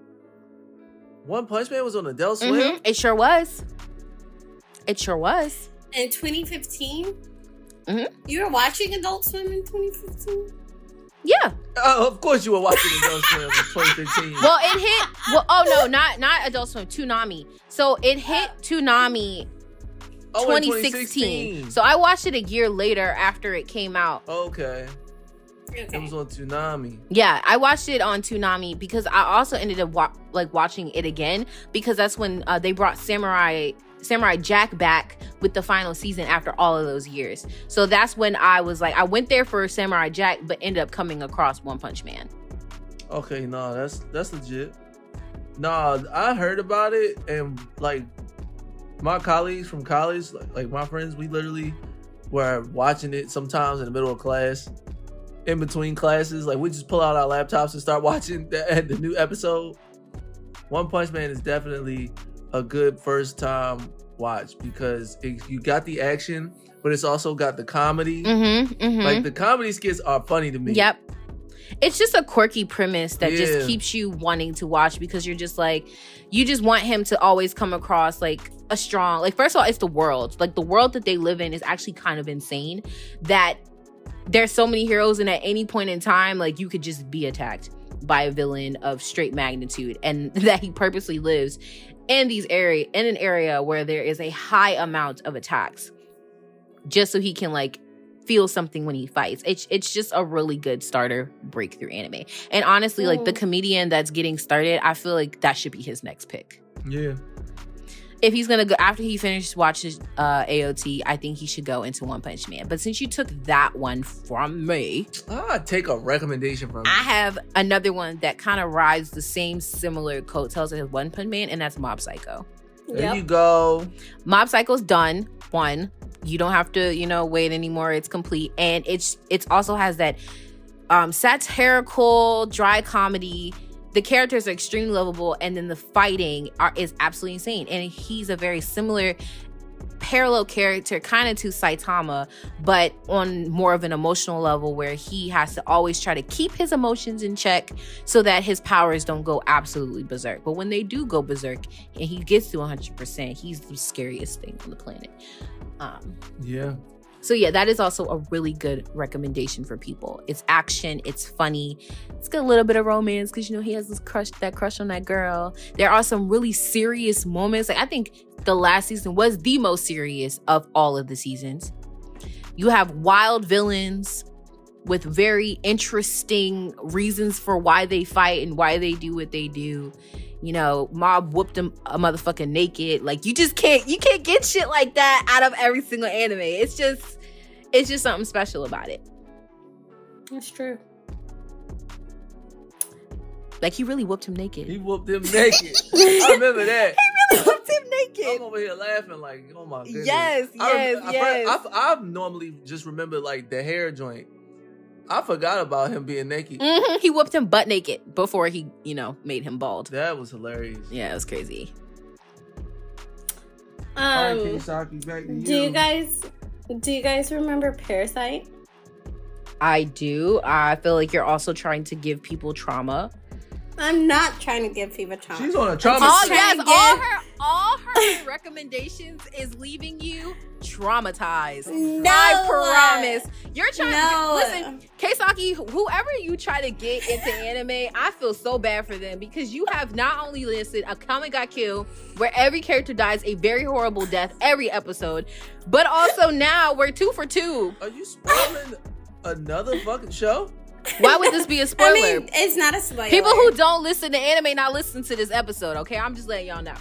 One Punch Man was on Adult Swim. Mhm. It sure was. It sure was. In twenty fifteen? Mhm. You were watching Adult Swim in twenty fifteen? Yeah. Oh, of course you were watching Adult Swim in twenty fifteen. Well, it hit. Well, oh no, not not Adult Swim. Toonami. So it hit Toonami Oh, in twenty sixteen. twenty So I watched it a year later after it came out. okay, Okay. it was on Toonami. Yeah, I watched it on Toonami because I also ended up wa- like watching it again because that's when uh, they brought Samurai Samurai Jack back with the final season after all of those years. So that's when I was like, I went there for Samurai Jack, but ended up coming across One Punch Man. Okay, no, that's that's legit. Nah, I heard about it, and like my colleagues from college, like, like my friends, we literally were watching it sometimes in the middle of class, in between classes. Like we just pull out our laptops and start watching the, the new episode. One Punch Man is definitely a good first time watch because it, you got the action, but it's also got the comedy. Mm-hmm. mm-hmm. Like the comedy skits are funny to me. Yep. It's just a quirky premise that Yeah. just keeps you wanting to watch because you're just like, you just want him to always come across like a strong, like, first of all, it's the world. Like, the world that they live in is actually kind of insane that there's so many heroes, and at any point in time, like, you could just be attacked by a villain of straight magnitude, and that he purposely lives in these area in an area where there is a high amount of attacks just so he can like feel something when he fights. It's it's just a really good starter breakthrough anime. And honestly, mm. like the comedian that's getting started, I feel like that should be his next pick. Yeah. If he's gonna go after he finishes watches uh, A O T, I think he should go into One Punch Man. But since you took that one from me, I'd take a recommendation from you. I have another one that kind of rides the same similar coattails as One Punch Man, and that's Mob Psycho. There Yep. you go. Mob Psycho's done. One, you don't have to, you know, wait anymore. It's complete, and it's it's also has that um, satirical, dry comedy. The characters are extremely lovable, and then the fighting are, is absolutely insane. And he's a very similar, parallel character, kind of to Saitama, but on more of an emotional level, where he has to always try to keep his emotions in check so that his powers don't go absolutely berserk. But when they do go berserk, and he gets to one hundred percent, he's the scariest thing on the planet. Um, Yeah. So yeah, that is also a really good recommendation for people. It's action, it's funny, it's got a little bit of romance because, you know, he has this crush, that crush on that girl. There are some really serious moments. Like, I think the last season was the most serious of all of the seasons. You have wild villains with very interesting reasons for why they fight and why they do what they do. You know, Mob whooped him a motherfucking naked. Like, you just can't, you can't get shit like that out of every single anime. It's just, it's just something special about it. That's true. Like, he really whooped him naked. He whooped him naked. I remember that. He really whooped him naked. I'm over here laughing like, oh my goodness. Yes, I rem- yes, I, yes. I, I normally just remember like the hair joint. I forgot about him being naked. Mm-hmm. He whooped him butt naked before he, you know, made him bald. That was hilarious. Yeah, it was crazy. All right, Um, Kisaki, back to you. do you guys do you guys remember Parasite? I do. I feel like you're also trying to give people trauma. I'm not trying to give people trauma. She's on a trauma. Oh trying yes, to all give- her all her recommendations is leaving you traumatized. No. I promise. You're trying No. to listen, Keisaki, whoever you try to get into anime, I feel so bad for them because you have not only listed a Akame ga Kill where every character dies a very horrible death every episode, but also now we're two for two. Are you spoiling another fucking show? Why would this be a spoiler? I mean, it's not a spoiler. People who don't listen to anime not listen to this episode, okay? I'm just letting y'all know.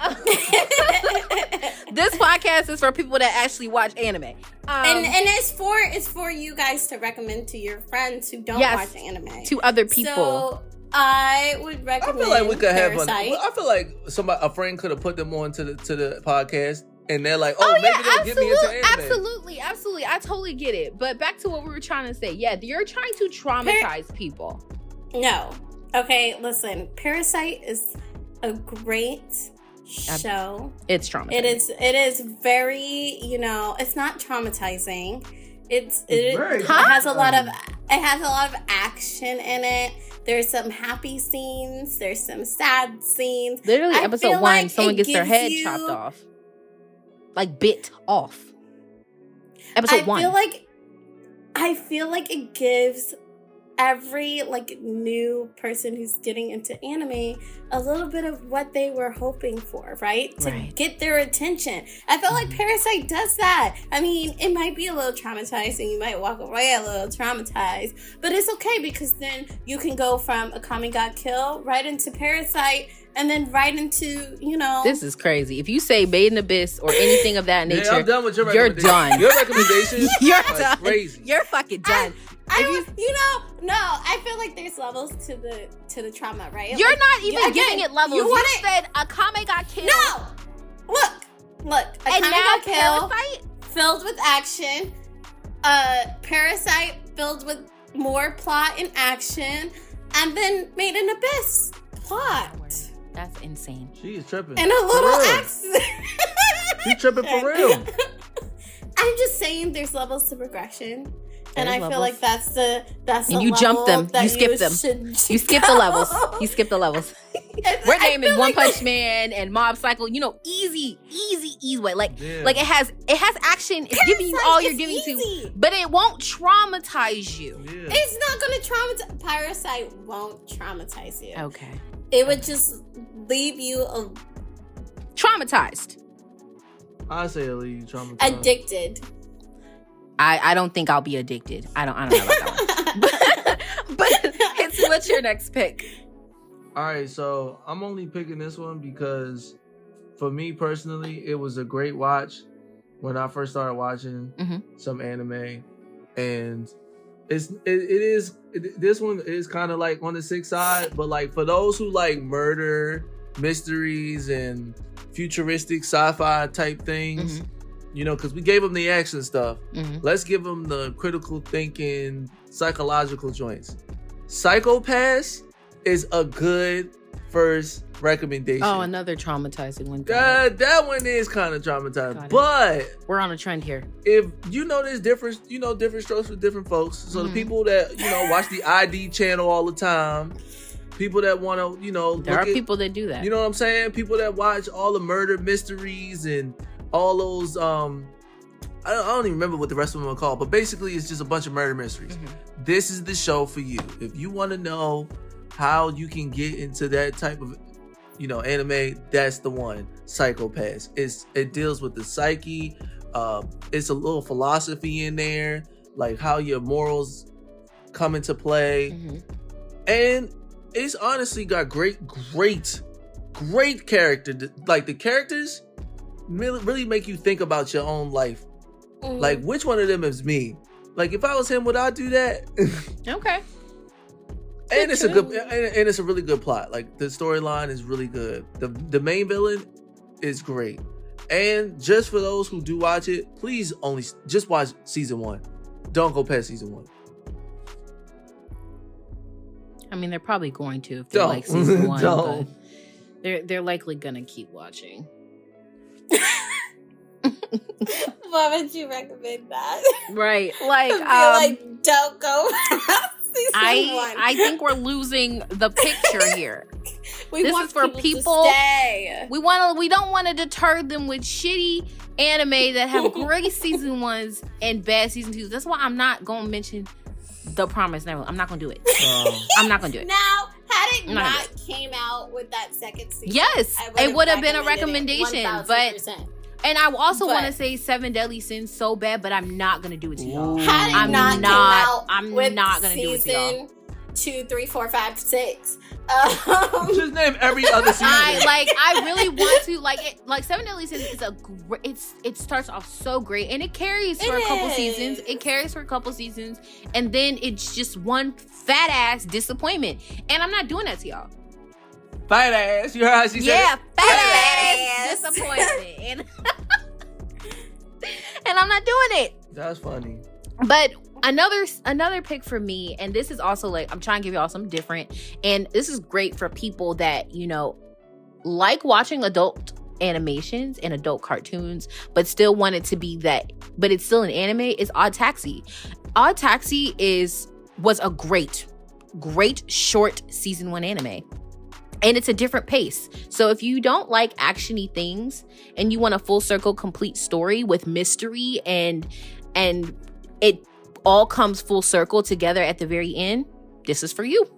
This podcast is for people that actually watch anime. Um, and and it's for it's for you guys to recommend to your friends who don't Yes, watch anime. to other people. So I would I recommend feel like we could have fun. Parasite. I feel like somebody, a friend, could have put them on to the to the podcast, and they're like, "Oh, Oh, maybe yeah, they'll get me into absolutely, anime." absolutely, absolutely. I totally get it. But back to what we were trying to say. Yeah, you're trying to traumatize people. No. Okay, listen. Parasite is a great show. It's traumatizing. It is it is very, you know, it's not traumatizing. It's it, It's very it has a lot of traumatizing. it has a lot of action in it. There's some happy scenes, there's some sad scenes. Literally, I episode feel one, like someone it gets their gives head you- chopped off, like bit off. Episode I one. feel like I feel like it gives every like new person who's getting into anime a little bit of what they were hoping for, right? To Right. get their attention. I feel like Mhm. Parasite does that. I mean, it might be a little traumatizing. You might walk away a little traumatized, but it's okay because then you can go from Akame ga Kill right into Parasite and then right into, you know, This is crazy. If you say Made in Abyss or anything of that nature, Yeah, I'm done with your you're recommendation. done. Your recommendation you're are done. crazy. You're fucking done. I If you- was, you know, no, I feel like there's levels to the to the trauma, right? You're Like, not even again, giving it levels. You You, want it? said Akame got killed. No, look, look. And Akame now ga Kill Parasite? filled with action. Uh, Parasite filled with more plot and action, and then Made in Abyss plot That's insane. She is tripping. and a For little real. accent. She tripping for real. I'm just saying, there's levels to progression. And There's I feel levels. like that's the that's And the you jump level them. that You skip them. should You skip the go. levels. You skip the levels. We're I naming feel One like Punch the- Man and Mob Psycho. You know, easy, easy, easy way. Like, Yeah. like it has, it has action. It's giving you Parasite all you're is giving easy. to, but it won't traumatize you. Yeah. It's not gonna traumatize. Parasite won't traumatize you. Okay. It would just leave you a- Traumatized. I say leave traumatized. addicted. I, I don't think I'll be addicted. I don't I don't know about that one. But, but it's, what's your next pick? All right, so I'm only picking this one because for me personally, it was a great watch when I first started watching mm-hmm. some anime, and it's it, it is it, this one is kind of like on the sick side, but like for those who like murder mysteries and futuristic sci-fi type things, mm-hmm. you know, because we gave them the action stuff, mm-hmm. let's give them the critical thinking, psychological joints. Psycho-Pass is a good first recommendation. Oh, another traumatizing one. That, that one is kind of traumatizing, but we're on a trend here. If you know, there's different, you know, different strokes for different folks. So mm-hmm. the people that, you know, watch the I D channel all the time, people that want to, you know, there are at, people that do that. You know what I'm saying? People that watch all the murder mysteries and all those, um, I don't, I don't even remember what the rest of them are called, but basically it's just a bunch of murder mysteries. Mm-hmm. This is the show for you. If you want to know how you can get into that type of, you know, anime, that's the one. Psycho-Pass. It's it deals with the psyche. Uh, it's a little philosophy in there, like how your morals come into play, mm-hmm. and it's honestly got great, great, great character. Like the characters really, really make you think about your own life. Mm-hmm. Like which one of them is me? Like if I was him, would I do that? Okay. And it's a good, and, and it's a really good plot. Like the storyline is really good. The the main villain is great. And just for those who do watch it, please only just watch season one. Don't go past season one. I mean, they're probably going to if they don't. like season one, don't. but they're they're likely gonna keep watching. Why would you recommend that? Right, like I feel um, like don't go. I I think we're losing the picture here. we this want is for people. people To stay. We want to. We don't want to deter them with shitty anime that have great season ones and bad season twos. That's why I'm not gonna mention The Promised Neverland. I'm not gonna do it. Oh. I'm not gonna do it. Now, had it not, not came out with that second season, yes, it would have been a recommendation, but. And I also want to say Seven Deadly Sins so bad, but I'm not gonna do it to y'all. Had it I'm not, not. Came out I'm with not gonna do it to y'all. Two, three, four, five, six. Um, Just name every other season. I like. I really want to like it. Like Seven Deadly Sins is a great. It's it starts off so great, and it carries for it a couple is. seasons. It carries for a couple seasons, and then it's just one fat ass disappointment. And I'm not doing that to y'all. Fat ass. You heard how she said Yeah, it? fat, Fat ass, ass. disappointment. And, and I'm not doing it. That's funny. But another another pick for me, and this is also like I'm trying to give y'all something different, and this is great for people that, you know, like watching adult animations and adult cartoons, but still want it to be that, but it's still an anime, is Odd Taxi. Odd Taxi is was a great, great short season one anime. And it's a different pace. So if you don't like action-y things and you want a full circle complete story with mystery and and it all comes full circle together at the very end, this is for you.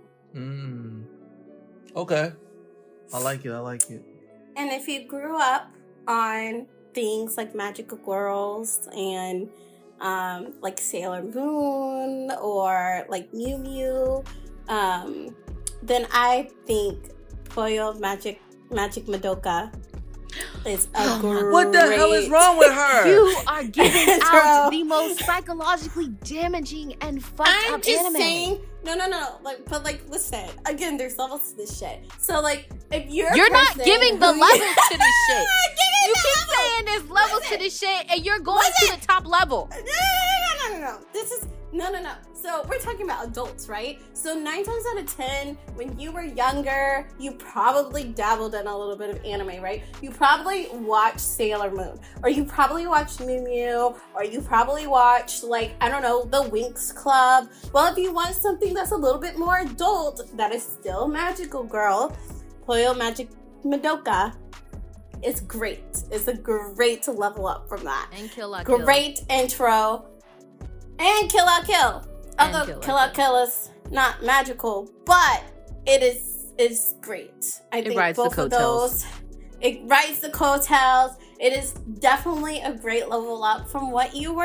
Mm. Okay. I like it. I like it. And if you grew up on things like Magical Girls and um, like Sailor Moon or like Mew Mew, um, then I think Puyo Magic Magic Madoka is a great... What the hell is wrong with her? You are giving out the most psychologically damaging and fucked I'm up just anime. saying, no, no, no, like, but like, listen, again, there's levels to this shit. So like, if you're You're a not person giving the who- levels to this shit. I'm not giving You the keep levels. saying there's levels Listen. to this shit, and you're going Listen. to the top level. No, no, no, no, no, no. This is no, no, no. So we're talking about adults, right? So nine times out of ten, when you were younger, you probably dabbled in a little bit of anime, right? You probably watched Sailor Moon, or you probably watched Mew Mew, or you probably watched, like, I don't know, the Winx Club. Well, if you want something that's a little bit more adult, that is still Magical Girl, Puyo Magic Madoka. It's great. It's a great to level up from that. And Kill La Kill. Great intro. And Kill La Kill. And Although Kill La Kill La Kill. Kill is not magical, but it is is great. I It think rides the both of coattails. those. It rides the coattails. It is definitely a great level up from what you were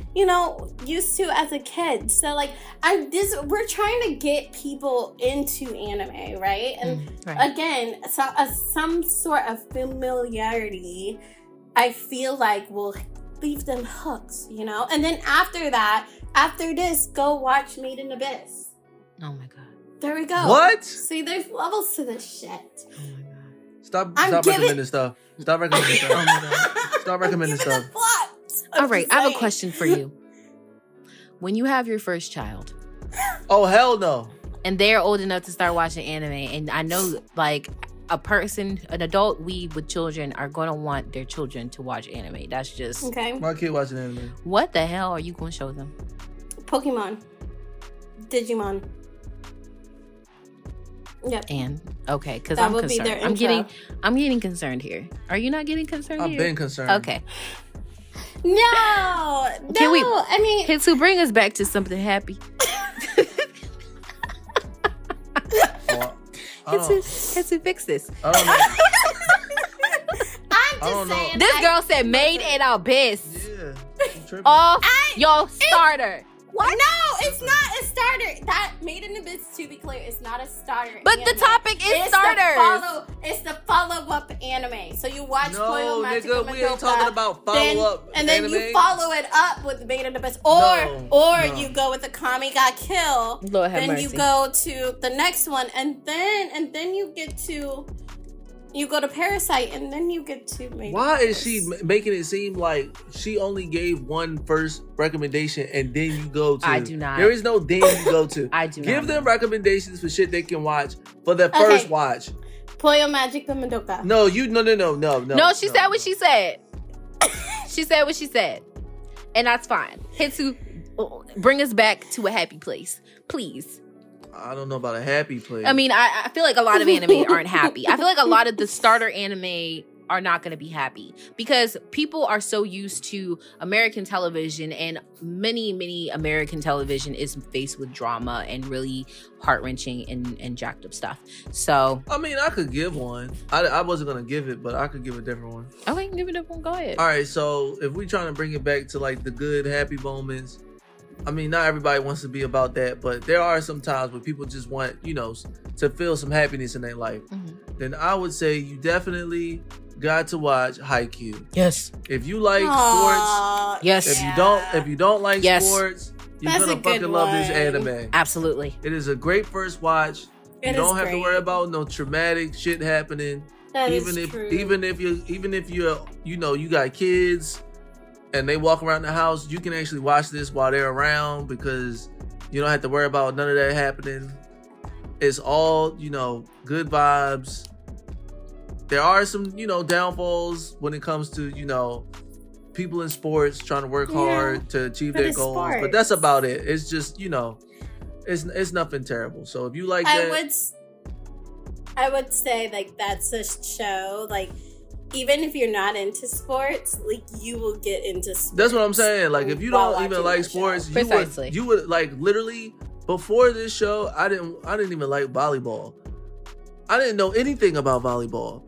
you know, used to as a kid. So like I this we're trying to get people into anime, right? And Mm, right. again, so, uh, some sort of familiarity, I feel like will leave them hooked, you know? And then after that, after this, go watch Made in Abyss. Oh my god. There we go. What? See, there's levels to this shit. Oh my god. Stop, I'm stop giving- recommending stuff. Stop recommending Oh stuff. my god. Stop recommending Give me stuff. the plot. I'm All right, just I have a saying. question for you. When you have your first child Oh, hell no. and they're old enough to start watching anime, and I know like a person, an adult, we with children are going to want their children to watch anime. That's just Okay. My kid watching anime. what the hell are you going to show them? Pokemon. Digimon. Yep. And okay, because That I'm would be concerned. their I'm intro. getting, I'm getting concerned here. Are you not getting concerned I've here? been concerned. Okay, No, no. Can we- I mean, Hitsu, bring us back to something happy. Well, I Hitsu, don't, Hitsu, fix this. I don't know. I'm I just don't know. saying. This I- girl said "Made in Abyss." Yeah. I'm tripping. Off I- your starter. What? No, it's not a starter. That Made in Abyss, to be clear, is not a starter. But the anime. topic is it's starters. The follow, it's the follow-up anime. So you watch No, Koyo Magica nigga, we ain't Madoka, talking about then- follow-up and then anime. you follow it up with Made in Abyss, or No, or no. you go with the Kami Ga Kill. Lord have Then mercy. you go to the next one, and then and then you get to you go to Parasite, and then you get to Made in Why is Abyss. she m- making it seem like she only gave one first recommendation and then you go to? I do not. There is no then you go to. I do Give not. them recommendations for shit they can watch for the Okay. first watch. Koyo Magica Madoka? No, you no no no no no. No, she said what she said. She said what she said. And that's fine. Hitsu, bring us back to a happy place. Please. I don't know about a happy place. I mean, I, I feel like a lot of anime aren't happy. I feel like a lot of the starter anime are not going to be happy because people are so used to American television, and many, many American television is faced with drama and really heart-wrenching and, and jacked up stuff. So, I mean, I could give one. I, I wasn't gonna give it, but I could give a different one. okay, give it up one. Go ahead. All right, so if we trying to bring it back to like the good, happy moments, I mean, not everybody wants to be about that, but there are some times where people just want, you know, to feel some happiness in their life. Mhm. Then I would say you definitely got to watch Haikyuu. Yes. If you like sports, Aw, Yes. if you yeah. don't, if you don't like Yes. sports, you're That's a gonna good fucking love this one. anime. Absolutely. It is a great first watch. It you is don't have to great. worry about no traumatic shit happening. That is even if true. even if you even if you're you know you got kids and they walk around the house, you can actually watch this while they're around because you don't have to worry about none of that happening. It's all, you know, good vibes. There are some, you know, downfalls when it comes to, you know, people in sports trying to work Yeah, hard to achieve but their it's goals, but sports. that's about it. It's just, you know, it's it's nothing terrible. So if you like I that, would, s- I would say like that's a show. Like even if you're not into sports, like you will get into. Sports that's what I'm saying. Like if you while don't even watching like that show. sports, you Precisely. would you would like literally before this show, I didn't I didn't even like volleyball. I didn't know anything about volleyball.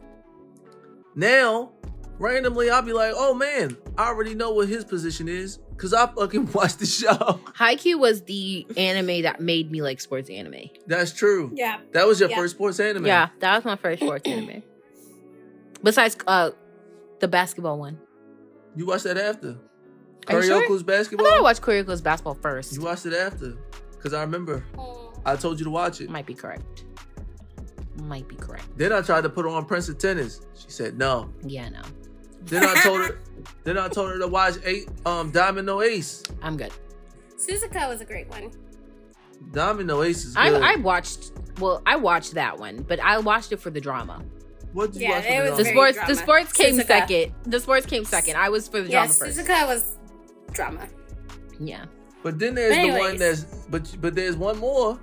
Now, randomly, I'll be like, oh man, I already know what his position is because I fucking watched the show. Haikyuu was the anime that made me like sports anime. That's true. Yeah. That was your Yeah. first sports anime. Yeah, that was my first sports anime. Besides uh the basketball one. You watched that after. Are you sure? Kuryoku's I basketball? thought I watched Kuryoku's basketball first. You watched it after. Because I remember. Mm. I told you to watch it. Might be correct. Might be correct. Then I tried to put her on Prince of Tennis. She said no. Yeah, no. Then I told her. Then I told her to watch eight um Diamond No Ace. I'm good. Suzuka was a great one. Diamond No Ace is I, good. I watched well, I watched that one, but I watched it for the drama. what did you Yeah, watch? it for was The the very sports drama. the sports came Suzuka. second. The sports came second. I was for the Yeah, drama first. Suzuka was drama. Yeah. But then there's the one Anyways. that's but but there's one more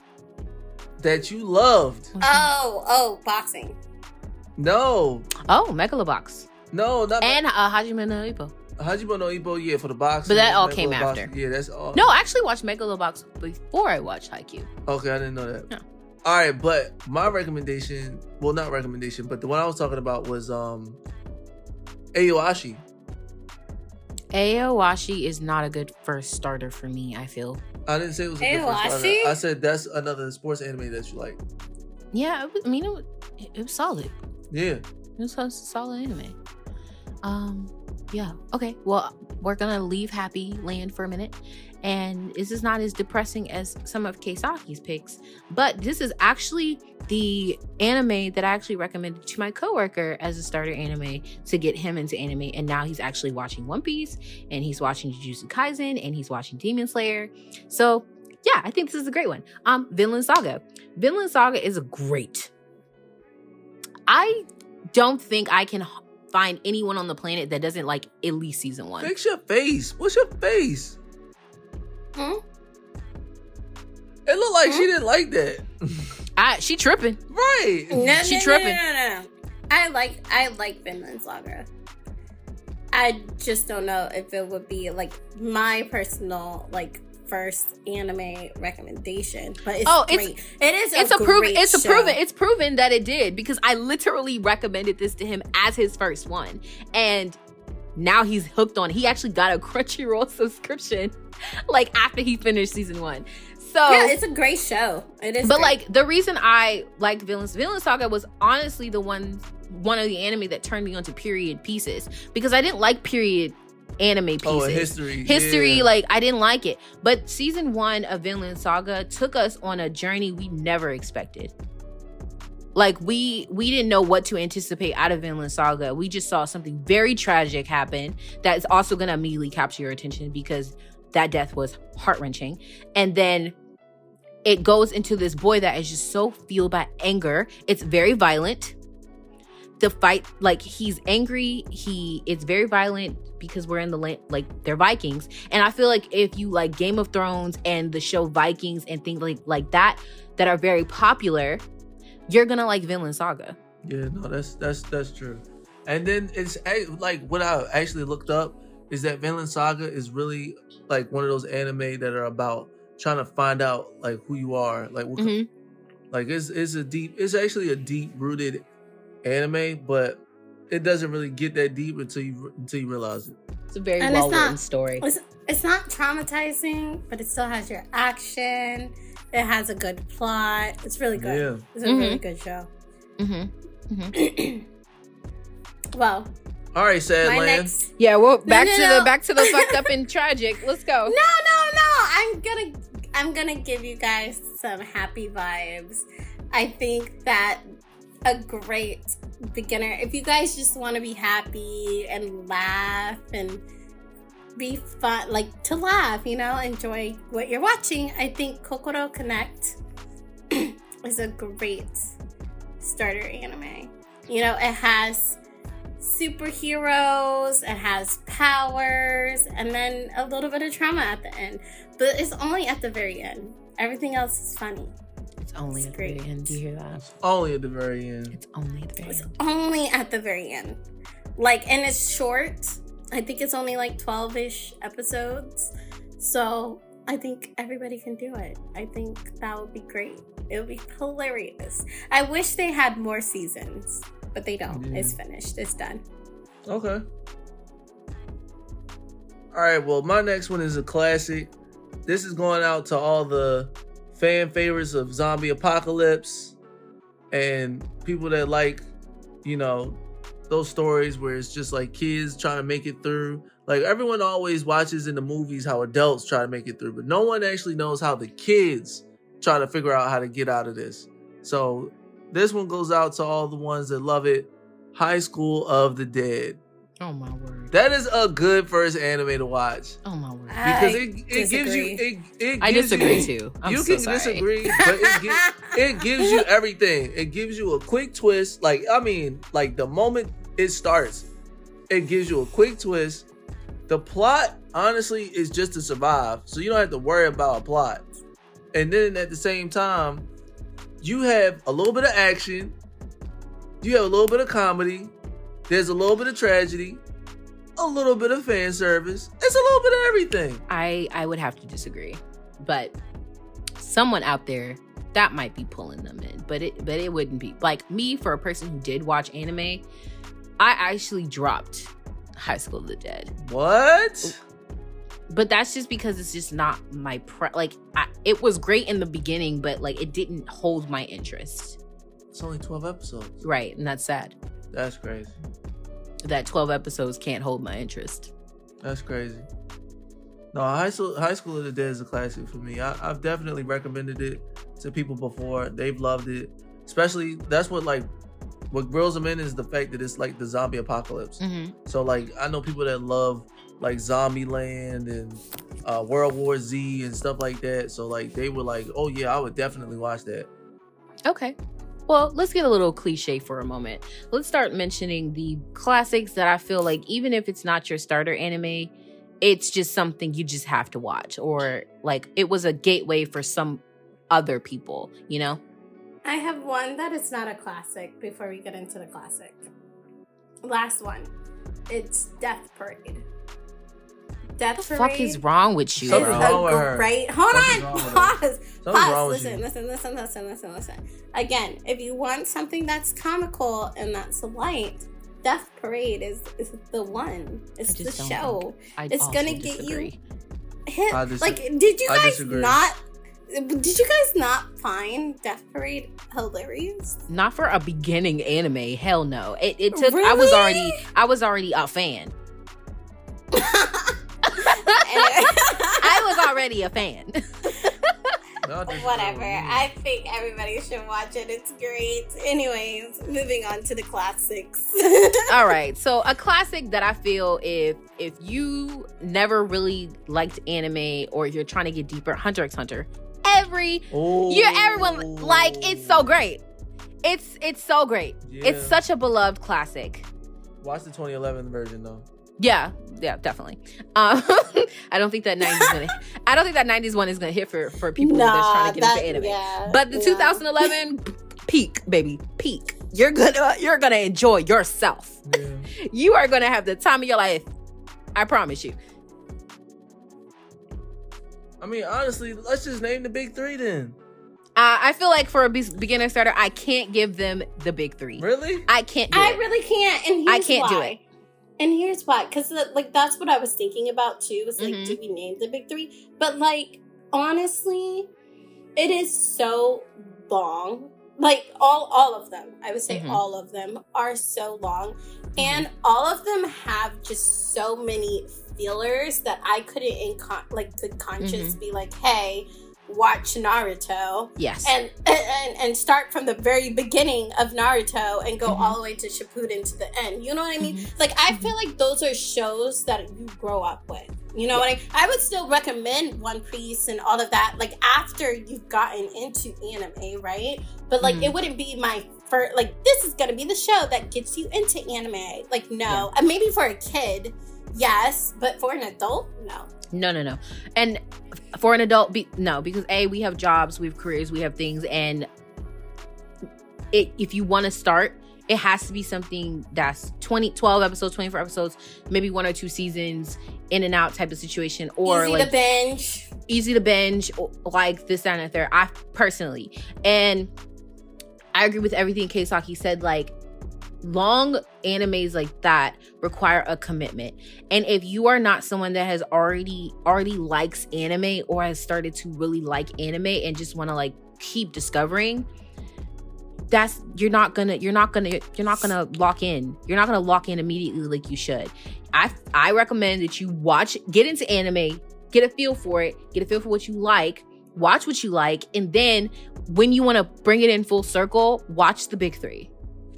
that you loved. Oh, oh, boxing. No, Oh, Megalobox. no, not And uh, Hajime no Ippo. Hajime no Ippo. Yeah, for the boxing. But that all Megalobox. came after. Yeah, that's all. No, I actually watched Megalobox before I watched Haikyuu. Okay, I didn't know that. No. All right, but my recommendation, well, not recommendation, but the one I was talking about was um Aoashi. Aowashi is not a good first starter for me, I feel. I didn't say it was a good first starter. Aowashi? I said that's another sports anime that you like. Yeah, it was, I mean, it was, it was solid. Yeah. It was a solid anime. Um, yeah. Okay. Well, we're gonna leave Happy Land for a minute, and this is not as depressing as some of Keisaki's picks, but this is actually the anime that I actually recommended to my coworker as a starter anime to get him into anime, and now he's actually watching One Piece, and he's watching Jujutsu Kaisen, and he's watching Demon Slayer. So yeah, I think this is a great one. Um, Vinland Saga. Vinland Saga is a great. I don't think I can find anyone on the planet that doesn't like at least season one. Fix your face. What's your face? Hmm? It looked like Hmm? she didn't like that. I, she tripping. Right. No, no, She no, tripping. No, no, no, no. I like I like Vinland Saga. I just don't know if it would be like my personal like first anime recommendation, but it's Oh, it's- great. it is. A It's a proven. great It's a show. proven. It's proven that it did because I literally recommended this to him as his first one, and now he's hooked on it. He actually got a Crunchyroll subscription, like after he finished season one. So Yeah, it's a great show. It is. But great. like the reason I liked Vinland Vinland Saga was honestly the one one of the anime that turned me onto period pieces because I didn't like period anime pieces. Oh, history. History, yeah. like I didn't like it. But season one of Vinland Saga took us on a journey we never expected. Like we we didn't know what to anticipate out of Vinland Saga. We just saw something very tragic happen that's also gonna immediately capture your attention because that death was heart-wrenching. And then it goes into this boy that is just so fueled by anger. It's very violent. The fight, like he's angry. He it's very violent because we're in the land, like they're Vikings. And I feel like if you like Game of Thrones and the show Vikings and things like like that that are very popular, you're gonna like Vinland Saga. Yeah, no, that's that's that's true. And then it's a- like what I actually looked up is that Vinland Saga is really like one of those anime that are about trying to find out like who you are, like what, Mhm. like it's it's a deep, it's actually a deep rooted anime, but it doesn't really get that deep until you until you realize it. It's a very And it's well written not- story. It's, it's not traumatizing, but it still has your action. It has a good plot. It's really good. Yeah. It's a Mhm. really good show. Mm-hmm. Well, All right, sad my land. next. Yeah, well, back no, to no. the back to the fucked up and tragic. Let's go. No, no, no. I'm gonna I'm gonna give you guys some happy vibes. I think that a great beginner, if you guys just want to be happy and laugh and be fun, like to laugh, you know, enjoy what you're watching, I think Kokoro Connect is a great starter anime. You know, it has superheroes, it has powers, and then a little bit of trauma at the end. But it's only at the very end. Everything else is funny. It's only It's at the very great. end. Do you hear that? It's only at the very end. It's only at the very It's end. only at the very end. Like, and it's short. I think it's only like twelve-ish episodes. So I think everybody can do it. I think that would be great. It would be hilarious. I wish they had more seasons, but they don't. Yeah. It's finished. It's done. Okay. All right. Well, my next one is a classic. This is going out to all the fan favorites of Zombie Apocalypse and people that like, you know, those stories where it's just like kids trying to make it through. Like everyone always watches in the movies how adults try to make it through, but no one actually knows how the kids try to figure out how to get out of this. So this one goes out to all the ones that love it. High School of the Dead. Oh my word. That is a good first anime to watch Oh my word. because I it it gives you disagree. it, it I gives disagree you, too. I'm you so can sorry. disagree, but it, gi- it gives you everything. It gives you a quick twist. Like I mean, like the moment it starts, it gives you a quick twist. The plot, honestly, is just to survive, so you don't have to worry about a plot. And then at the same time, you have a little bit of action. You have a little bit of comedy. There's a little bit of tragedy. A little bit of fan service. It's a little bit of everything. I I would have to disagree, but someone out there that might be pulling them in, but it but it wouldn't be like me for a person who did watch anime. I actually dropped High School of the Dead. What? But that's just because it's just not my pre- like I, it was great in the beginning, but like it didn't hold my interest. It's only twelve episodes. Right, and that's sad. That's crazy. That twelve episodes can't hold my interest. That's crazy. No, High School, High School of the Dead is a classic for me. I, I've definitely recommended it to people before. They've loved it. Especially, that's what like, what grills them in is the fact that it's like the zombie apocalypse. Mm-hmm. So like, I know people that love like Zombieland and uh, World War Z and stuff like that. So like, they were like, oh yeah, I would definitely watch that. Okay. Well, let's get a little cliche for a moment. Let's start mentioning the classics that I feel like even if it's not your starter anime, it's just something you just have to watch, or like it was a gateway for some other people, you know? I have one that is not a classic before we get into the classic. Last one. It's Death Parade. Death What the Parade fuck is wrong with you, is Something's bro? wrong with her. a great... Hold Something's on! wrong with her. Pause! Something's wrong Pause! with Listen, you. listen, listen, listen, listen, listen. Again, if you want something that's comical and that's light, Death Parade is, is the one. It's I the just don't show. I It's also gonna get disagree. you hit. I dis- Like, did you I guys disagree. not... Did you guys not find Death Parade hilarious? Not for a beginning anime. Hell no. It it took. I Really? was already. I was already a fan. I was already a fan. No, this is Whatever. what we I think everybody should watch it. It's great. Anyways, moving on to the classics. All right. So a classic that I feel if if you never really liked anime or you're trying to get deeper, Hunter x Hunter. Every Oh. you're everyone like it's so great. It's it's so great. Yeah. It's such a beloved classic. Watch the twenty eleven version though. Yeah, yeah, definitely. Um, I don't think that nineties gonna. I don't think that nineties one is gonna hit for for people Nah, that's trying to get that- into anime. yeah, but the yeah. twenty eleven peak, baby, peak. You're gonna you're gonna enjoy yourself. Yeah. You are gonna have the time of your life. I promise you. I mean, honestly, let's just name the big three then. Uh, I feel like for a be- beginner starter, I can't give them the big three. Really? I can't do I it. really can't. And I here's can't do why. it. And here's why. Because, like, that's what I was thinking about, too. Was like, Mhm. do we name the big three? But, like, honestly, it is so long. Like, all all of them, I would say Mhm. all of them are so long. And all of them have just so many fillers that I couldn't, in con- like, could conscious be like, hey, watch Naruto. Yes. And, and and start from the very beginning of Naruto and go Mhm. all the way to Shippuden to the end. You know what I mean? Mhm. Like, I feel like those are shows that you grow up with. You know what I I would still recommend One Piece and all of that, like, after you've gotten into anime, right? But, like, Mhm. it wouldn't be my first, like, this is going to be the show that gets you into anime. Like, no. And maybe for a kid, yes. But for an adult, no. No, no, no. And for an adult, be, no, because A, we have jobs, we have careers, we have things. And it, if you want to start, it has to be something that's twenty, twelve episodes, twenty-four episodes, maybe one or two seasons, in and out type of situation. Or Easy like to binge. easy to binge, or like this, that, and the third. I personally. And I agree with everything Keisaki said. Like, long animes like that require a commitment, and if you are not someone that has already already likes anime or has started to really like anime and just want to like keep discovering, that's you're not gonna you're not gonna you're not gonna lock in you're not gonna lock in immediately like you should. I I recommend that you watch, get into anime, get a feel for it, get a feel for what you like, watch what you like, and then when you want to bring it in full circle, watch the big three.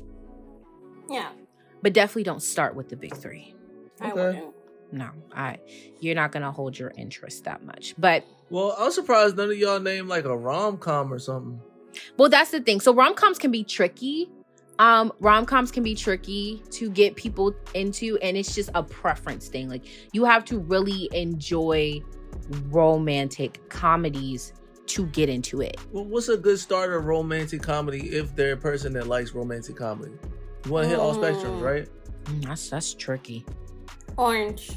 Yeah. But definitely don't start with the big three. I Okay. wouldn't. No, I you're not gonna hold your interest that much. But Well, I'm surprised none of y'all named like a rom-com or something. well, that's the thing. So rom-coms can be tricky. Um, rom-coms can be tricky to get people into, and it's just a preference thing. Like, you have to really enjoy romantic comedies to get into it. Well, what's a good starter romantic comedy if they're a person that likes romantic comedy? You want to hit all Mm. spectrums, right? Mm, that's that's tricky. Orange.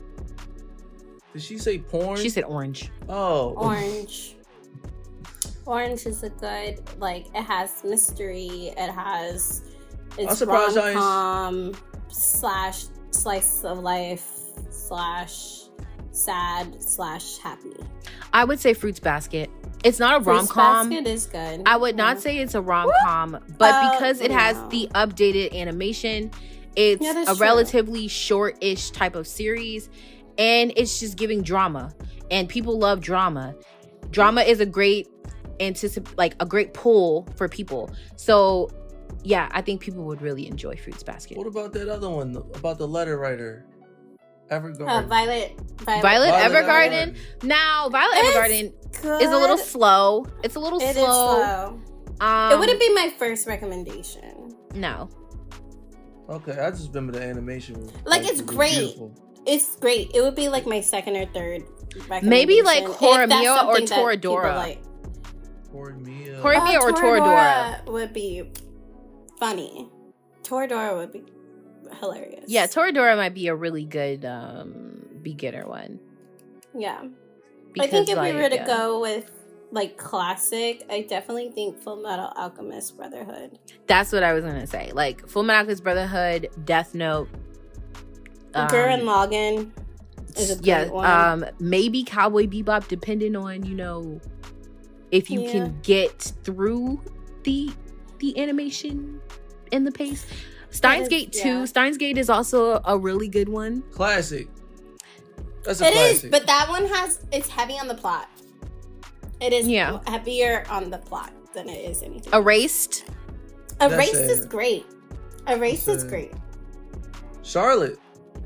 Did she say porn? She said orange. Oh. Orange. Orange is a good, like, it has mystery. It has, I'm it's surprised y'all ain't- rom-com slash slice of life slash sad slash happy? I would say Fruits Basket. It's not a Fruits rom-com. Basket is good. I would not Yeah. say it's a rom-com, but Oh, because it has no. the updated animation, it's Yeah, that's a true. relatively short-ish type of series, and it's just giving drama. And people love drama. Drama is a great anticip- like a great pull for people. So yeah, I think people would really enjoy Fruits Basket. What about that other one about the letter writer? Evergarden. Uh, Violet, Violet. Violet Violet Evergarden. Evergarden. Now, Violet It's Evergarden good. is a little slow. It's a little It is slow. slow. Um, It wouldn't be my first recommendation. No. Okay, I just remember the animation. Like, it's it was great. beautiful. It's great. It would be like my second or third recommendation. Maybe, like, if that's Horimiya or something that Toradora. people like. Horimiya. Horimiya Oh, or Toradora. would be funny. Toradora would be hilarious. Yeah, Toradora might be a really good um, beginner one. Yeah. Because, I think if like, we were to yeah. go with like classic, I definitely think Full Metal Alchemist Brotherhood. That's what I was gonna say. Like Full Metal Alchemist Brotherhood, Death Note, um, Gurren Lagann is a great yeah, one. um, maybe Cowboy Bebop, depending on, you know, if you Yeah. can get through the the animation and the pace. Steins is- Gate two. yeah. Steins Gate is also a really good one. Classic. That's a It is, classic. but that one has it's heavy on the plot. It is Yeah. heavier on the plot than it is anything. Erased. Erased That's is it. great. Erased That's is it. great. Charlotte.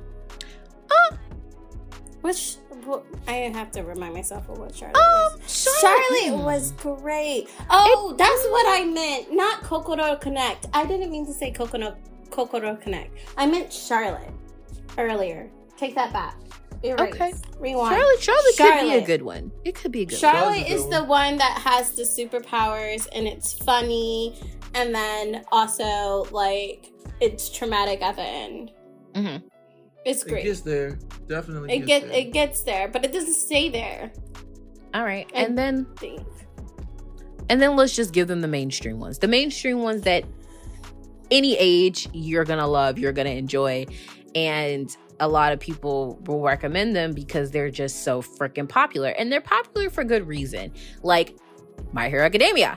Which wh- I have to remind myself of what Charlotte Um, was. Charlotte, Charlotte was great. Oh, that's what I meant. Not Kokoro Connect. I didn't mean to say Kokoro Kokoro Connect. I meant Charlotte earlier. Take that back. Erase. Okay. Rewind. Charlotte, Charlotte, could be a Charlotte. good one. It could be a good Charlotte That was a is good the one. one that has the superpowers and it's funny, and then also like it's traumatic at the end. one. Mm-hmm. It's It great. gets there. Definitely It gets gets there. it gets there, but it doesn't stay there. All right, I and then think. and then let's just give them the mainstream ones. The mainstream ones that any age you're gonna love, you're gonna enjoy, and a lot of people will recommend them because they're just so freaking popular, and they're popular for good reason. Like My Hero Academia.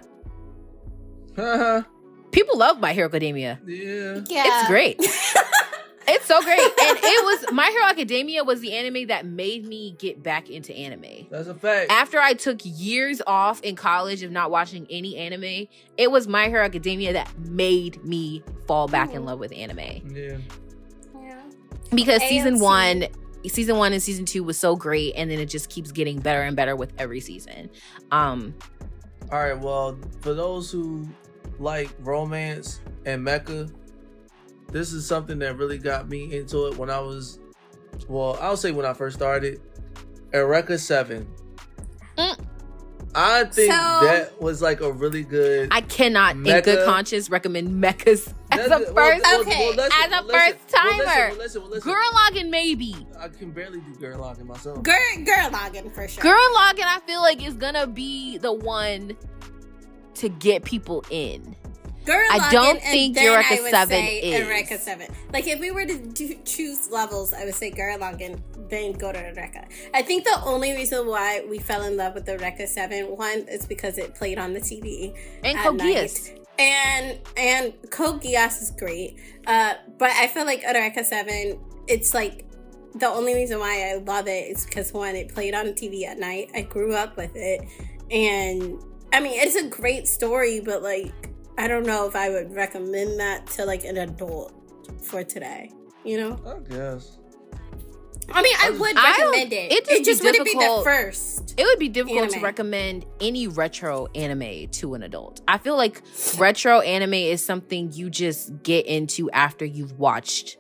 Haha. People love My Hero Academia. Yeah. Yeah, It's great. It's so great. And it was My Hero Academia was the anime that made me get back into anime. That's a fact. After I took years off in college of not watching any anime, it was My Hero Academia that made me fall back in love with anime. Yeah. Yeah. Because A M C. season one, season one and season two was so great, and then it just keeps getting better and better with every season. Um, All right. Well, for those who like romance and mecha, this is something that really got me into it when I was, well, I'll say when I first started. Eureka seven. Mm. I think So- that was like a really good. I cannot, in Mecha- good conscience, recommend mechas as That's a it. first. Well, well, Okay, well, listen, as a well, listen, first well, listen, timer. well, listen, well, listen. Gurren Lagann, maybe. I can barely do Gurren Lagann myself. Gurren Gurren Lagann for sure. Gurren Lagann, I feel like, is gonna be the one to get people in. Gurren I Lagann, don't and think then Eureka I would seven say is. Eureka seven. Like if we were to do, choose levels, I would say Gurren Lagann, then go to Eureka. I think the only reason why we fell in love with the Eureka seven one is because it played on the T V And at Code night. Geass. And and Code Geass is great. Uh, but I feel like Eureka seven, it's like the only reason why I love it is because one, it played on T V at night. I grew up with it, and I mean it's a great story, but like I don't know if I would recommend that to like an adult for today. You know, I guess. I mean I I would I don't- recommend it. it'd just It be just wouldn't be the difficult. first. It would be difficult to Anime. recommend any retro anime to an adult. I feel like retro anime is something you just get into after you've watched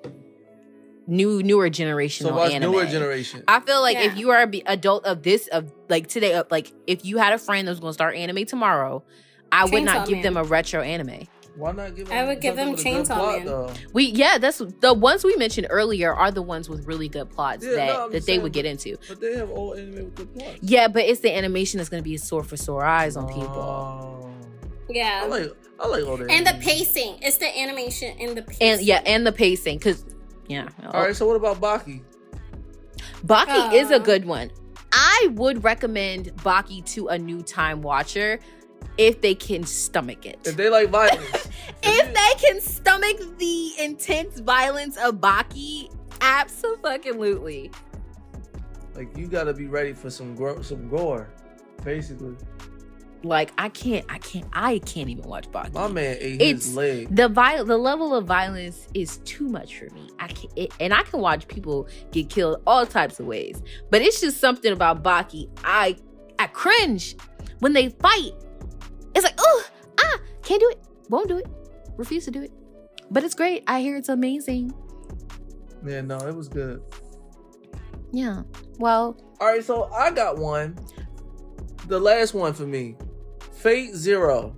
new newer generational So watch anime. newer generation. I feel like Yeah. if you are an adult of this of like today, of like if you had a friend that was going to start anime tomorrow, I would not Chainsaw give Man. them a retro anime. Why not give them I would give something them with a good Chainsaw plot, Man. though? We yeah, that's the ones we mentioned earlier are the ones with really good plots Yeah, that no, I'm that just they saying, would get into. But they have old anime with good plots. Yeah, but it's the animation that's going to be sore for sore eyes on people. Oh. Yeah. I like I like old And the anime. pacing. It's the animation and the pacing. And yeah, and the pacing, because Yeah. All right. So what about Baki? Baki Uh. is a good one. I would recommend Baki to a new time watcher if they can stomach it. If they like violence. If they can stomach the intense violence of Baki, absolutely. Like, you gotta be ready for some gro- some gore, basically. Like I can't, I can't, I can't even watch Baki. My man ate It's his leg. the viol- the level of violence is too much for me. I can't, it, and I can watch people get killed all types of ways, but it's just something about Baki. I I cringe when they fight. It's like, oh, ah, can't do it, won't do it, refuse to do it. But it's great. I hear it's amazing. Yeah, no, it was good. Yeah. Well, All right, so I got one. The last one for me. Fate Zero.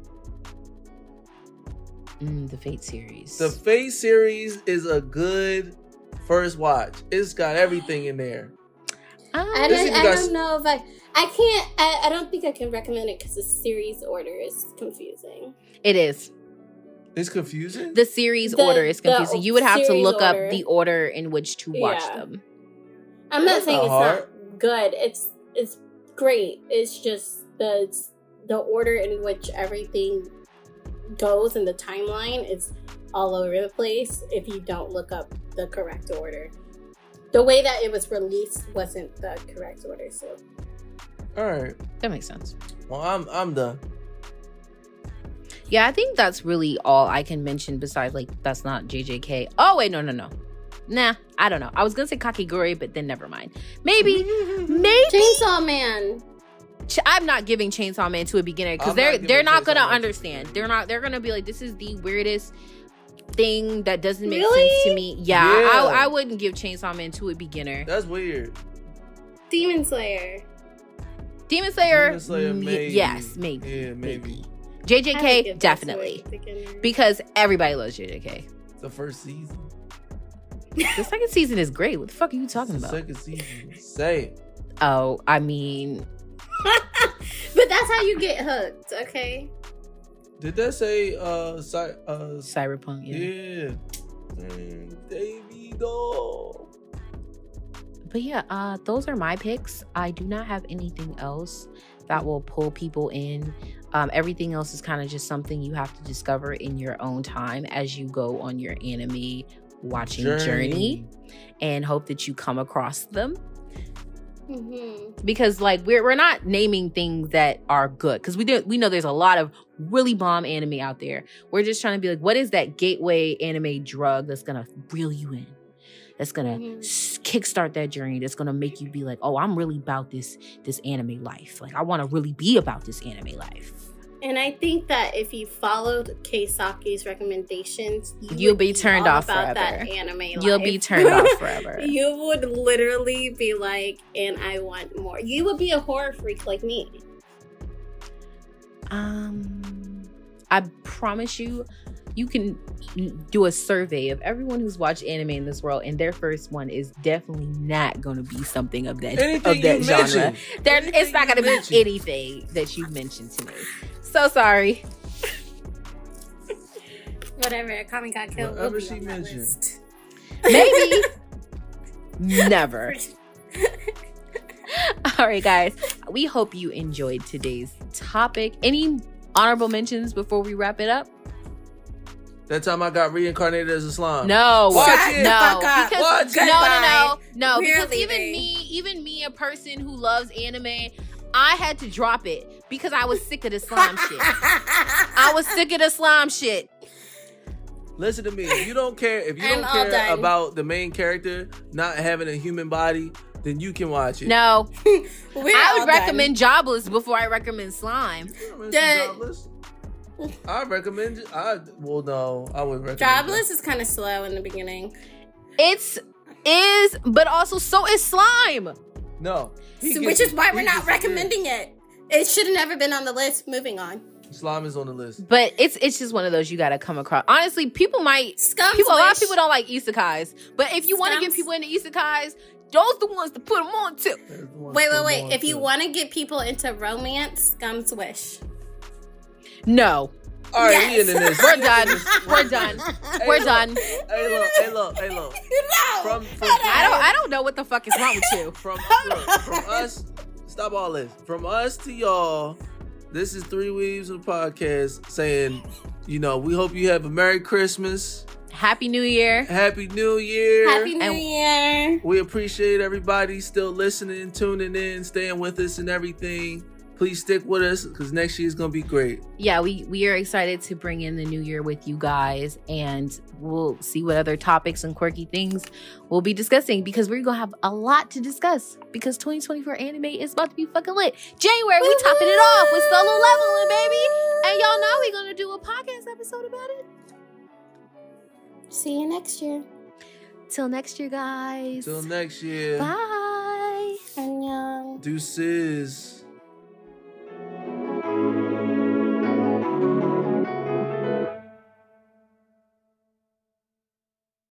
mm, the Fate series. The Fate series is a good first watch. It's got everything in there. Um, I This don't, even I got- don't know if I, I can't, I, I don't think I can recommend it because the series order is confusing. it is. It's confusing. The series The- order is the confusing. You would have to series look order. up the order in which to watch Yeah. them. I'm not That's saying not it's hard. not good. It's it's great. It's just the it's the order in which everything goes in the timeline is all over the place if you don't look up the correct order. The way that it was released wasn't the correct order, so All right. That makes sense. Well, I'm I'm done. Yeah, I think that's really all I can mention besides, like, that's not J J K. Oh, wait, no, no, no. Nah, I don't know. I was going to say Kakiguri, but then never mind. Maybe, maybe. Chainsaw Man. Ch- I'm not giving Chainsaw Man to a beginner because I'm they're not giving they're not Chainsaw gonna Man to a understand. beginner. They're not. They're gonna be like, this is the weirdest thing that doesn't make Really? sense to me. Yeah, Yeah. I, I wouldn't give Chainsaw Man to a beginner. That's weird. Demon Slayer. Demon Slayer, Demon Slayer, m- maybe. yes, maybe. Yeah, maybe. J J I would K, give this definitely. to a beginner. Because everybody loves J J K. The first season. The second season is great. What the fuck are you talking The about? second season. Say it. Oh, I mean, But that's how you get hooked, okay? Did that say uh cy- uh Cyberpunk, yeah. yeah. Mm, Davido. But yeah, uh, those are my picks. I do not have anything else that will pull people in. Um, everything else is kind of just something you have to discover in your own time as you go on your anime watching journey, and hope that you come across them. Mm-hmm. Because like we're we're not naming things that are good, because we do we know there's a lot of really bomb anime out there. We're just trying to be like, what is that gateway anime drug that's gonna reel you in? That's gonna Mhm. s- kickstart that journey. That's gonna make you be like, oh, I'm really about this this anime life. Like I want to really be about this anime life. And I think that if you followed Keisaki's recommendations, you You'll would be turned all off about forever. That anime You'll be life. turned off forever. You would literally be like, and I want more. You would be a horror freak like me. Um, I promise you, you can do a survey of everyone who's watched anime in this world, and their first one is definitely not going to be something of that Anything of that you genre. mentioned. There, Anything it's not you going to be mentioned. anything that you mentioned to me. So sorry. Whatever, Kami got killed. Whatever will be she on that mentioned. list. Maybe. Never. All right, guys. We hope you enjoyed today's topic. Any honorable mentions before we wrap it up? That time I got reincarnated as a slime. No. Watch Shut- it. No. Fuck up. Because Watch no, it. no, no, no. We're Because even leaving. me, even me, a person who loves anime, I had to drop it because I was sick of the slime shit. I was sick of the slime shit. Listen to me. If you don't care, if you I'm don't all care done. about the main character not having a human body, then you can watch it. No, We're I all would recommend Jobless before I recommend slime. You recommend The- some Jobless? I recommend. I well, no, I would recommend. done. Jobless is kind of slow in the beginning. It's is, but also so is slime. No, he So, gets which is it. why He we're not gets it. recommending it. It should have never been on the list. Moving on. Slime is on the list. But it's it's just one of those you got to come across. Honestly, people might Scum's people a lot of wish. people don't like isekais, but if you want to get Scums. people into isekais, those the ones to put them on too. That's the one Wait, for wait, wait. more If you too. want to get people into romance, Scum's Wish. No, All right, Yes. we into this. We're done. We're done. Hey, We're look. done. Hey, look. Hey, look. Hey, look. No. From, from, I don't. I don't know what the fuck is wrong with you. From, look, from us, stop all this. From us to y'all, this is Three Weaves of the podcast saying, you know, we hope you have a Merry Christmas, Happy New Year. Happy New Year. Happy New And- Year. We appreciate everybody still listening, tuning in, staying with us and everything. Please stick with us because next year is going to be great. Yeah, we we are excited to bring in the new year with you guys, and we'll see what other topics and quirky things we'll be discussing because we're gonna have a lot to discuss because twenty twenty-four anime is about to be fucking lit. January, we topping it off with Solo Leveling, baby, and y'all know we're gonna do a podcast episode about it. See you next year. Till next year, guys. Till next year. Bye. Annyeong. Deuces.